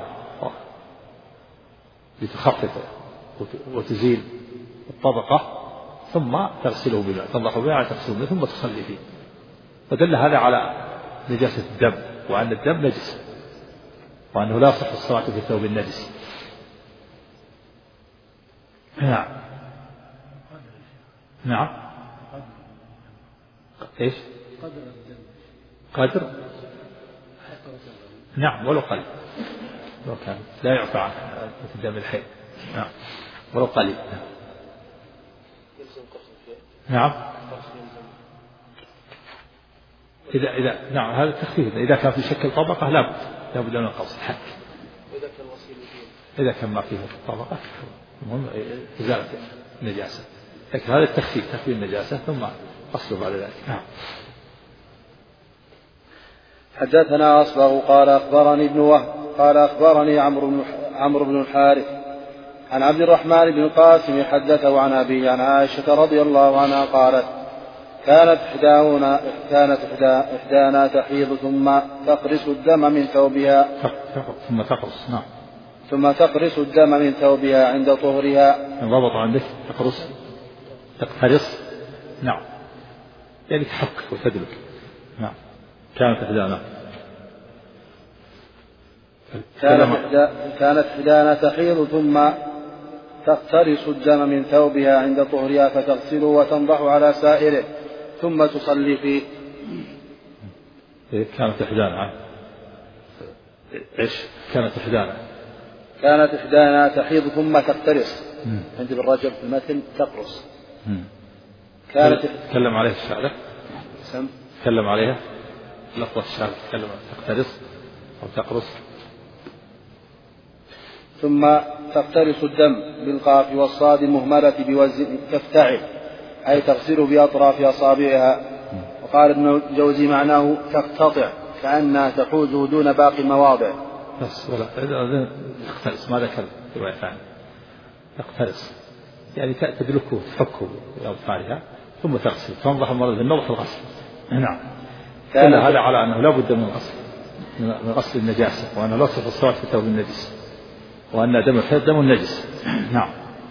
لتخفف وتزيل الطبقة، ثم تغسله بالماء، تنضح بالماء تغسله بالماء ثم تصلي فيه. فدل هذا على نجاسة الدم، وأن الدم نجس، وأنه لا يصح الصلاة في ثوب النجس. نعم. نعم. إيش؟ قدر. نعم، ولو قليل، لو كان لا يعفى عن دم الحيض. نعم، ولو قليل. نعم. إذا إذا نعم هذا التخفيف، إذا كان في شكل طبقة لابد لابد من القص الحك. إذا كان ما فيه طبقة المهم إزالة النجاسة، لكن هذا التخفيف تخفيف النجاسة ثم قصه بعد ذلك. نعم. حدثنا أصبغ قال أخبرني ابن وهب قال أخبرني عمرو بن عمرو بن الحارث عن عبد الرحمن بن القاسم حدثه عن أبيه عن عائشة رضي الله عنها قالت: كانت إحدانا كانت إحدى إحدانا تحيض ثم تقرص الدم من ثوبها ثم تقرص. نعم. ثم تقرص الدم من ثوبها عند طهرها. الضبط عندك تقرص تقترص. نعم، يعني تحك وتدلك. نعم. كانت إحدانا كانت إحدانا تحيض ثم تقترص الدم من ثوبها عند طهرها فتغسله وتنضح على سائره ثم تصلي فيه. كانت إحدانا إيش؟ كانت إحدانا كانت إحدانا تحيض ثم تقترص. عند بالرجل في المثل تقرص. كانت تكلم عليه الشارع. سم تكلم عليها لفظة الشارع تكلم تقترص أو تقرص. ثم تقترص الدم بالقاف والصاد المهملة بوزن تفتعل، أي تغسل بأطراف أصابعها. وقال ابن الجوزي معناه تقتطع كأنها تحوزه دون باقي المواضع. بس ولا تقترص ما ذكر رواية ثانية. تقترص يعني تدلكه تحكه بأظفارها ثم تغسل تنضح المرض بالنضح الغسل. نعم. كل هذا على أنه لا بد من غسل من غسل النجاسة، وأنه لا تصح الصلاة في ثوب النجس، وأن دم الحيض دم النجس. نعم.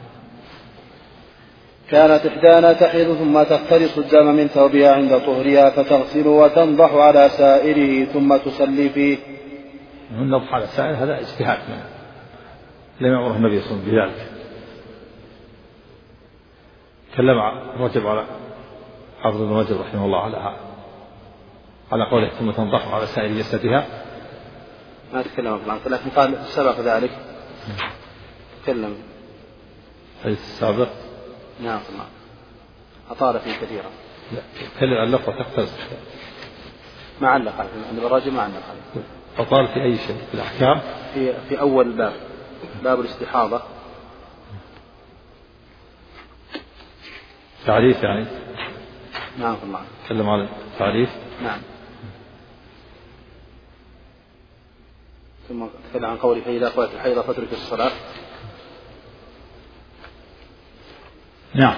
كانت إحدانا تحيض ثم تقترص الدم من ثوبها عند طهرها فتغسل وتنضح على سائره ثم تصلي فيه. النضح على سائر هذا اجتهاد منه، لم يأمره النبي صلى الله عليه وسلم بذلك. تكلم رجب على حافظ بن رجب رحمه الله على على قوله ثم تنضح على سائر جسدها، ما تكلم عنه، لكن قال سبق ذلك تكلم حديث السابق. نعم نعم أطال فيه كثيرا. لا تكلم عن اللفظة تختلف. ما علق عند الراجل ما علق عليه. أطال في أي شيء في الأحكام؟ في في أول باب باب الاستحاضة. تعريف يعني. نعم الله. تكلم عن التعريف. نعم. ثم تكلم عن قوله فإذا قلت الحيض فاترك الصلاة. نعم.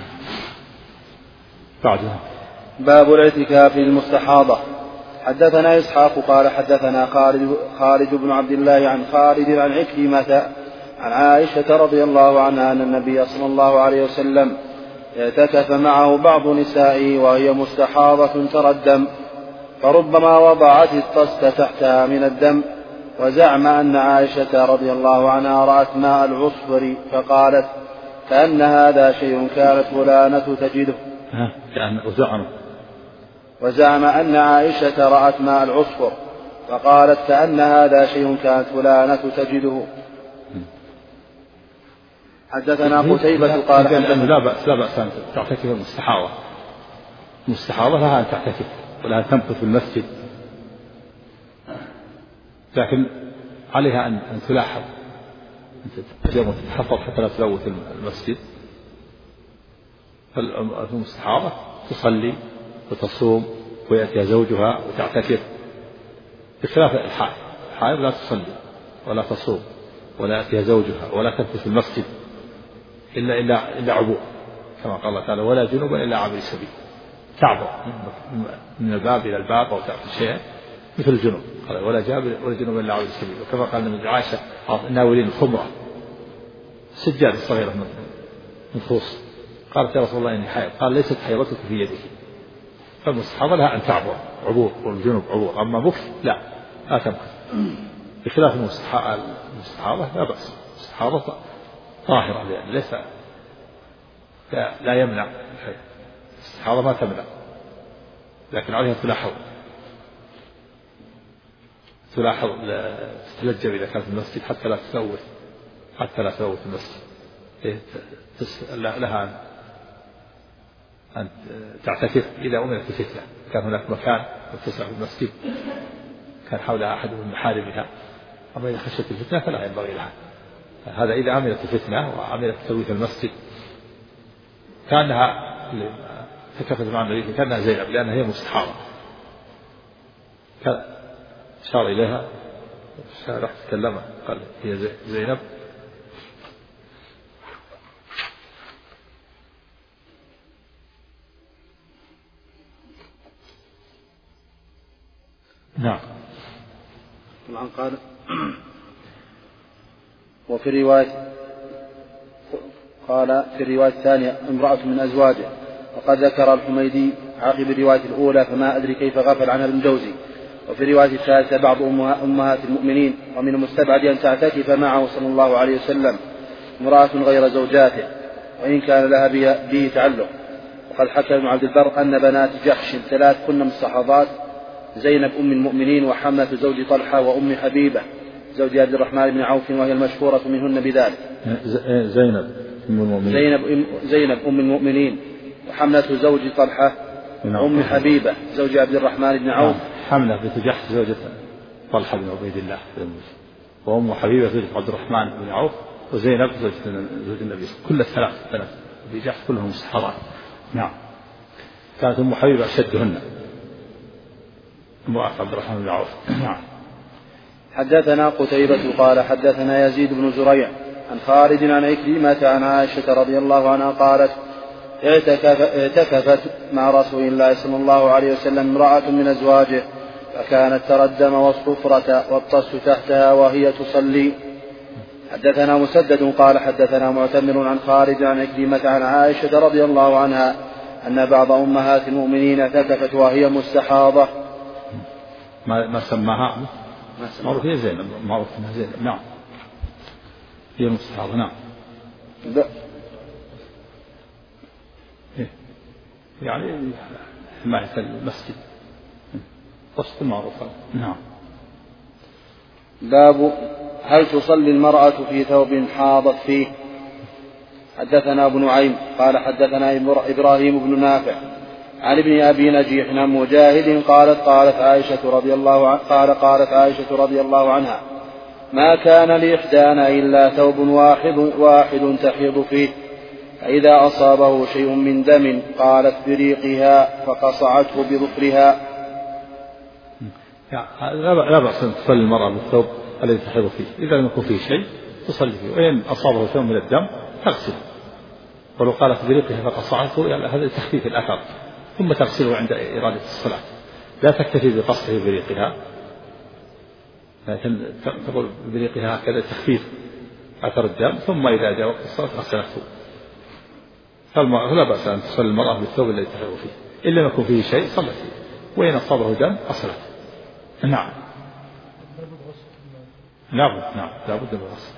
بعدها باب الاعتكاف للمستحاضة. حدثنا إسحاق قال حدثنا خالد, خالد بن عبد الله عن خالد عن عكرمة عن عائشة رضي الله عنها أن النبي صلى الله عليه وسلم اعتكف معه بعض نسائه وهي مستحاضة ترى الدم، فربما وضعت الطست تحتها من الدم، وزعم أن عائشة رضي الله عنها رأت ماء العصفر فقالت كأن هذا شيء كانت فلانة تجده. وزعم وزعم أن عائشة رأت ماء العصفر فقالت كأن هذا شيء كانت فلانة تجده. حدثنا قتيبة قال حدثنا لا بأس لا بأس أن تعتكف المستحاضة. المستحاضة لها أن تعتكف ولا تمكث في المسجد، لكن عليها أن تلاحظ أن تتحفظ حتى لا تلوث المسجد. فالمستحاضة تصلي وتصوم ويأتي زوجها وتعتكف، بخلاف الحائض. الحائض لا تصلي ولا تصوم ولا يأتي زوجها ولا تمكث في المسجد إلا إلا إلا عبور، كما قال الله تعالى ولا جنوبا إلا عابر سبيل، تعبر من الباب إلى الباب أو تعمل شيئا مثل الجنوب، قال ولا جابر ولا جنوبا إلا عابر سبيل. وكما قال النبي عائشة ناولين الخمرة سجاد صغيرة من خوص، قالت يا رسول الله إني حائض، قال ليست حيضتك في يدك. فالمستحاضة لها أن تعبر عبور، والجنوب عبور، أما مكث لا لا تمكث، بخلاف المستحاضة لا بأس. المستحاضة طاهرة لأن ليس لا, لا يمنع الحيض، الاستحاضة ما تمنع، لكن عليها تلاحظ تلاحظ تتلجم إذا كانت في المسجد حتى لا تلوث حتى لا تلوث المسجد. لها أن تعتكف إذا أمرت بفتنة، كان هناك مكان متسع في المسجد كان حولها أحد من محارمها، أما إذا خشيت الفتنة فلا ينبغي لها. هذا إذا عملت الفتنة وعملت تلويث المسجد. كانها تكفت مع النبي كانها زينب لأنها هي مستحاضة، أشار إليها راح تكلمها قال هي زينب. نعم. طبعا قال وفي رواية قال في الرواية الثانية امرأة من أزواجه، وقد ذكر الحميدي عقب الرواية الأولى فما أدري كيف غفل عنها ابن جوزي. وفي الرواية الثالثة بعض أمهات المؤمنين، ومن المستبعد أن تعتكف معه صلى الله عليه وسلم امرأة غير زوجاته وإن كان لها به تعلق. وقد حكى ابن عبد البر أن بنات جحش ثلاث كن مستحاضات، زينب أم المؤمنين وحملة زوج طلحة وأم حبيبة زوج عبد الرحمن بن عوف وهي المشهورة منهن بذلك. زينب أم المؤمنين زينب, زينب أم المؤمنين وحملة زوج طلحة وأم حبيبة زوج عبد الرحمن بن عوف. حملة بنت جحش زوجة طلحة بن عبيد الله، وأم حبيبة زوجة عبد الرحمن بن عوف، وزينب زوج النبي. كل الثلاث بنات أبي جحش كلهم مستحاضات. نعم. كانت أم حبيبة أشدهن امرأة عبد الرحمن بن عوف. نعم. حدثنا قتيبة قال حدثنا يزيد بن زريع عن خالد عن عكرمة عن عائشة رضي الله عنها قالت اعتكفت مع رسول الله صلى الله عليه وسلم امرأة من أزواجه فكانت ترى الدم والصفرة والطس تحتها وهي تصلي. حدثنا مسدد قال حدثنا معتمر عن خالد عن عكرمة عن عائشة رضي الله عنها أن بعض أمهات المؤمنين اعتكفت وهي مستحاضة. ما ما سماها معروف هي زينب، معروف انها زينب. نعم هي مستحاضة. نعم. يعني حماية المسجد وسط المعروف. نعم. باب هل تصلي المرأة في ثوب حاضت فيه؟ حدثنا أبو نعيم قال حدثنا إبراهيم بن نافع عن ابن أبي نجيح عن مجاهد قالت قالت عائشة رضي الله عنها قال قالت عائشة رضي الله عنها ما كان لإحدانا إلا ثوب واحد, واحد تحيض فيه، فإذا أصابه شيء من دم قالت بريقها فقصعته بظفرها. لا بأس أن تصلي المرأة بالثوب الذي تحيض فيه، إذا لم يكن فيه شيء تصلي فيه، وإن أصابه شيء من الدم تغسل، ولو قالت بريقها فقصعته يعني هذا تخفيف الأثر، ثم تغسله عند إرادة الصلاة، لا تكتفي بقصه بريقها، لكن تقول بريقها هكذا تخفيف أثر الدم، ثم إذا جاء وقت الصلاة غسلته. فلا بأس أن تصلي المرأة بالثوب الذي تحيض فيه، إلا ما يكون فيه شيء صلت فيه، وإن أصابه دم غسلته. نعم لابد نعم لابد من الغسل،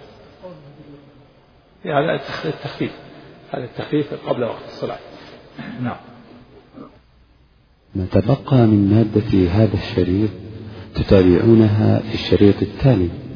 هذا التخفيف، هذا التخفيف قبل وقت الصلاة. نعم. ما تبقى من مادة هذا الشريط تتابعونها في الشريط التالي.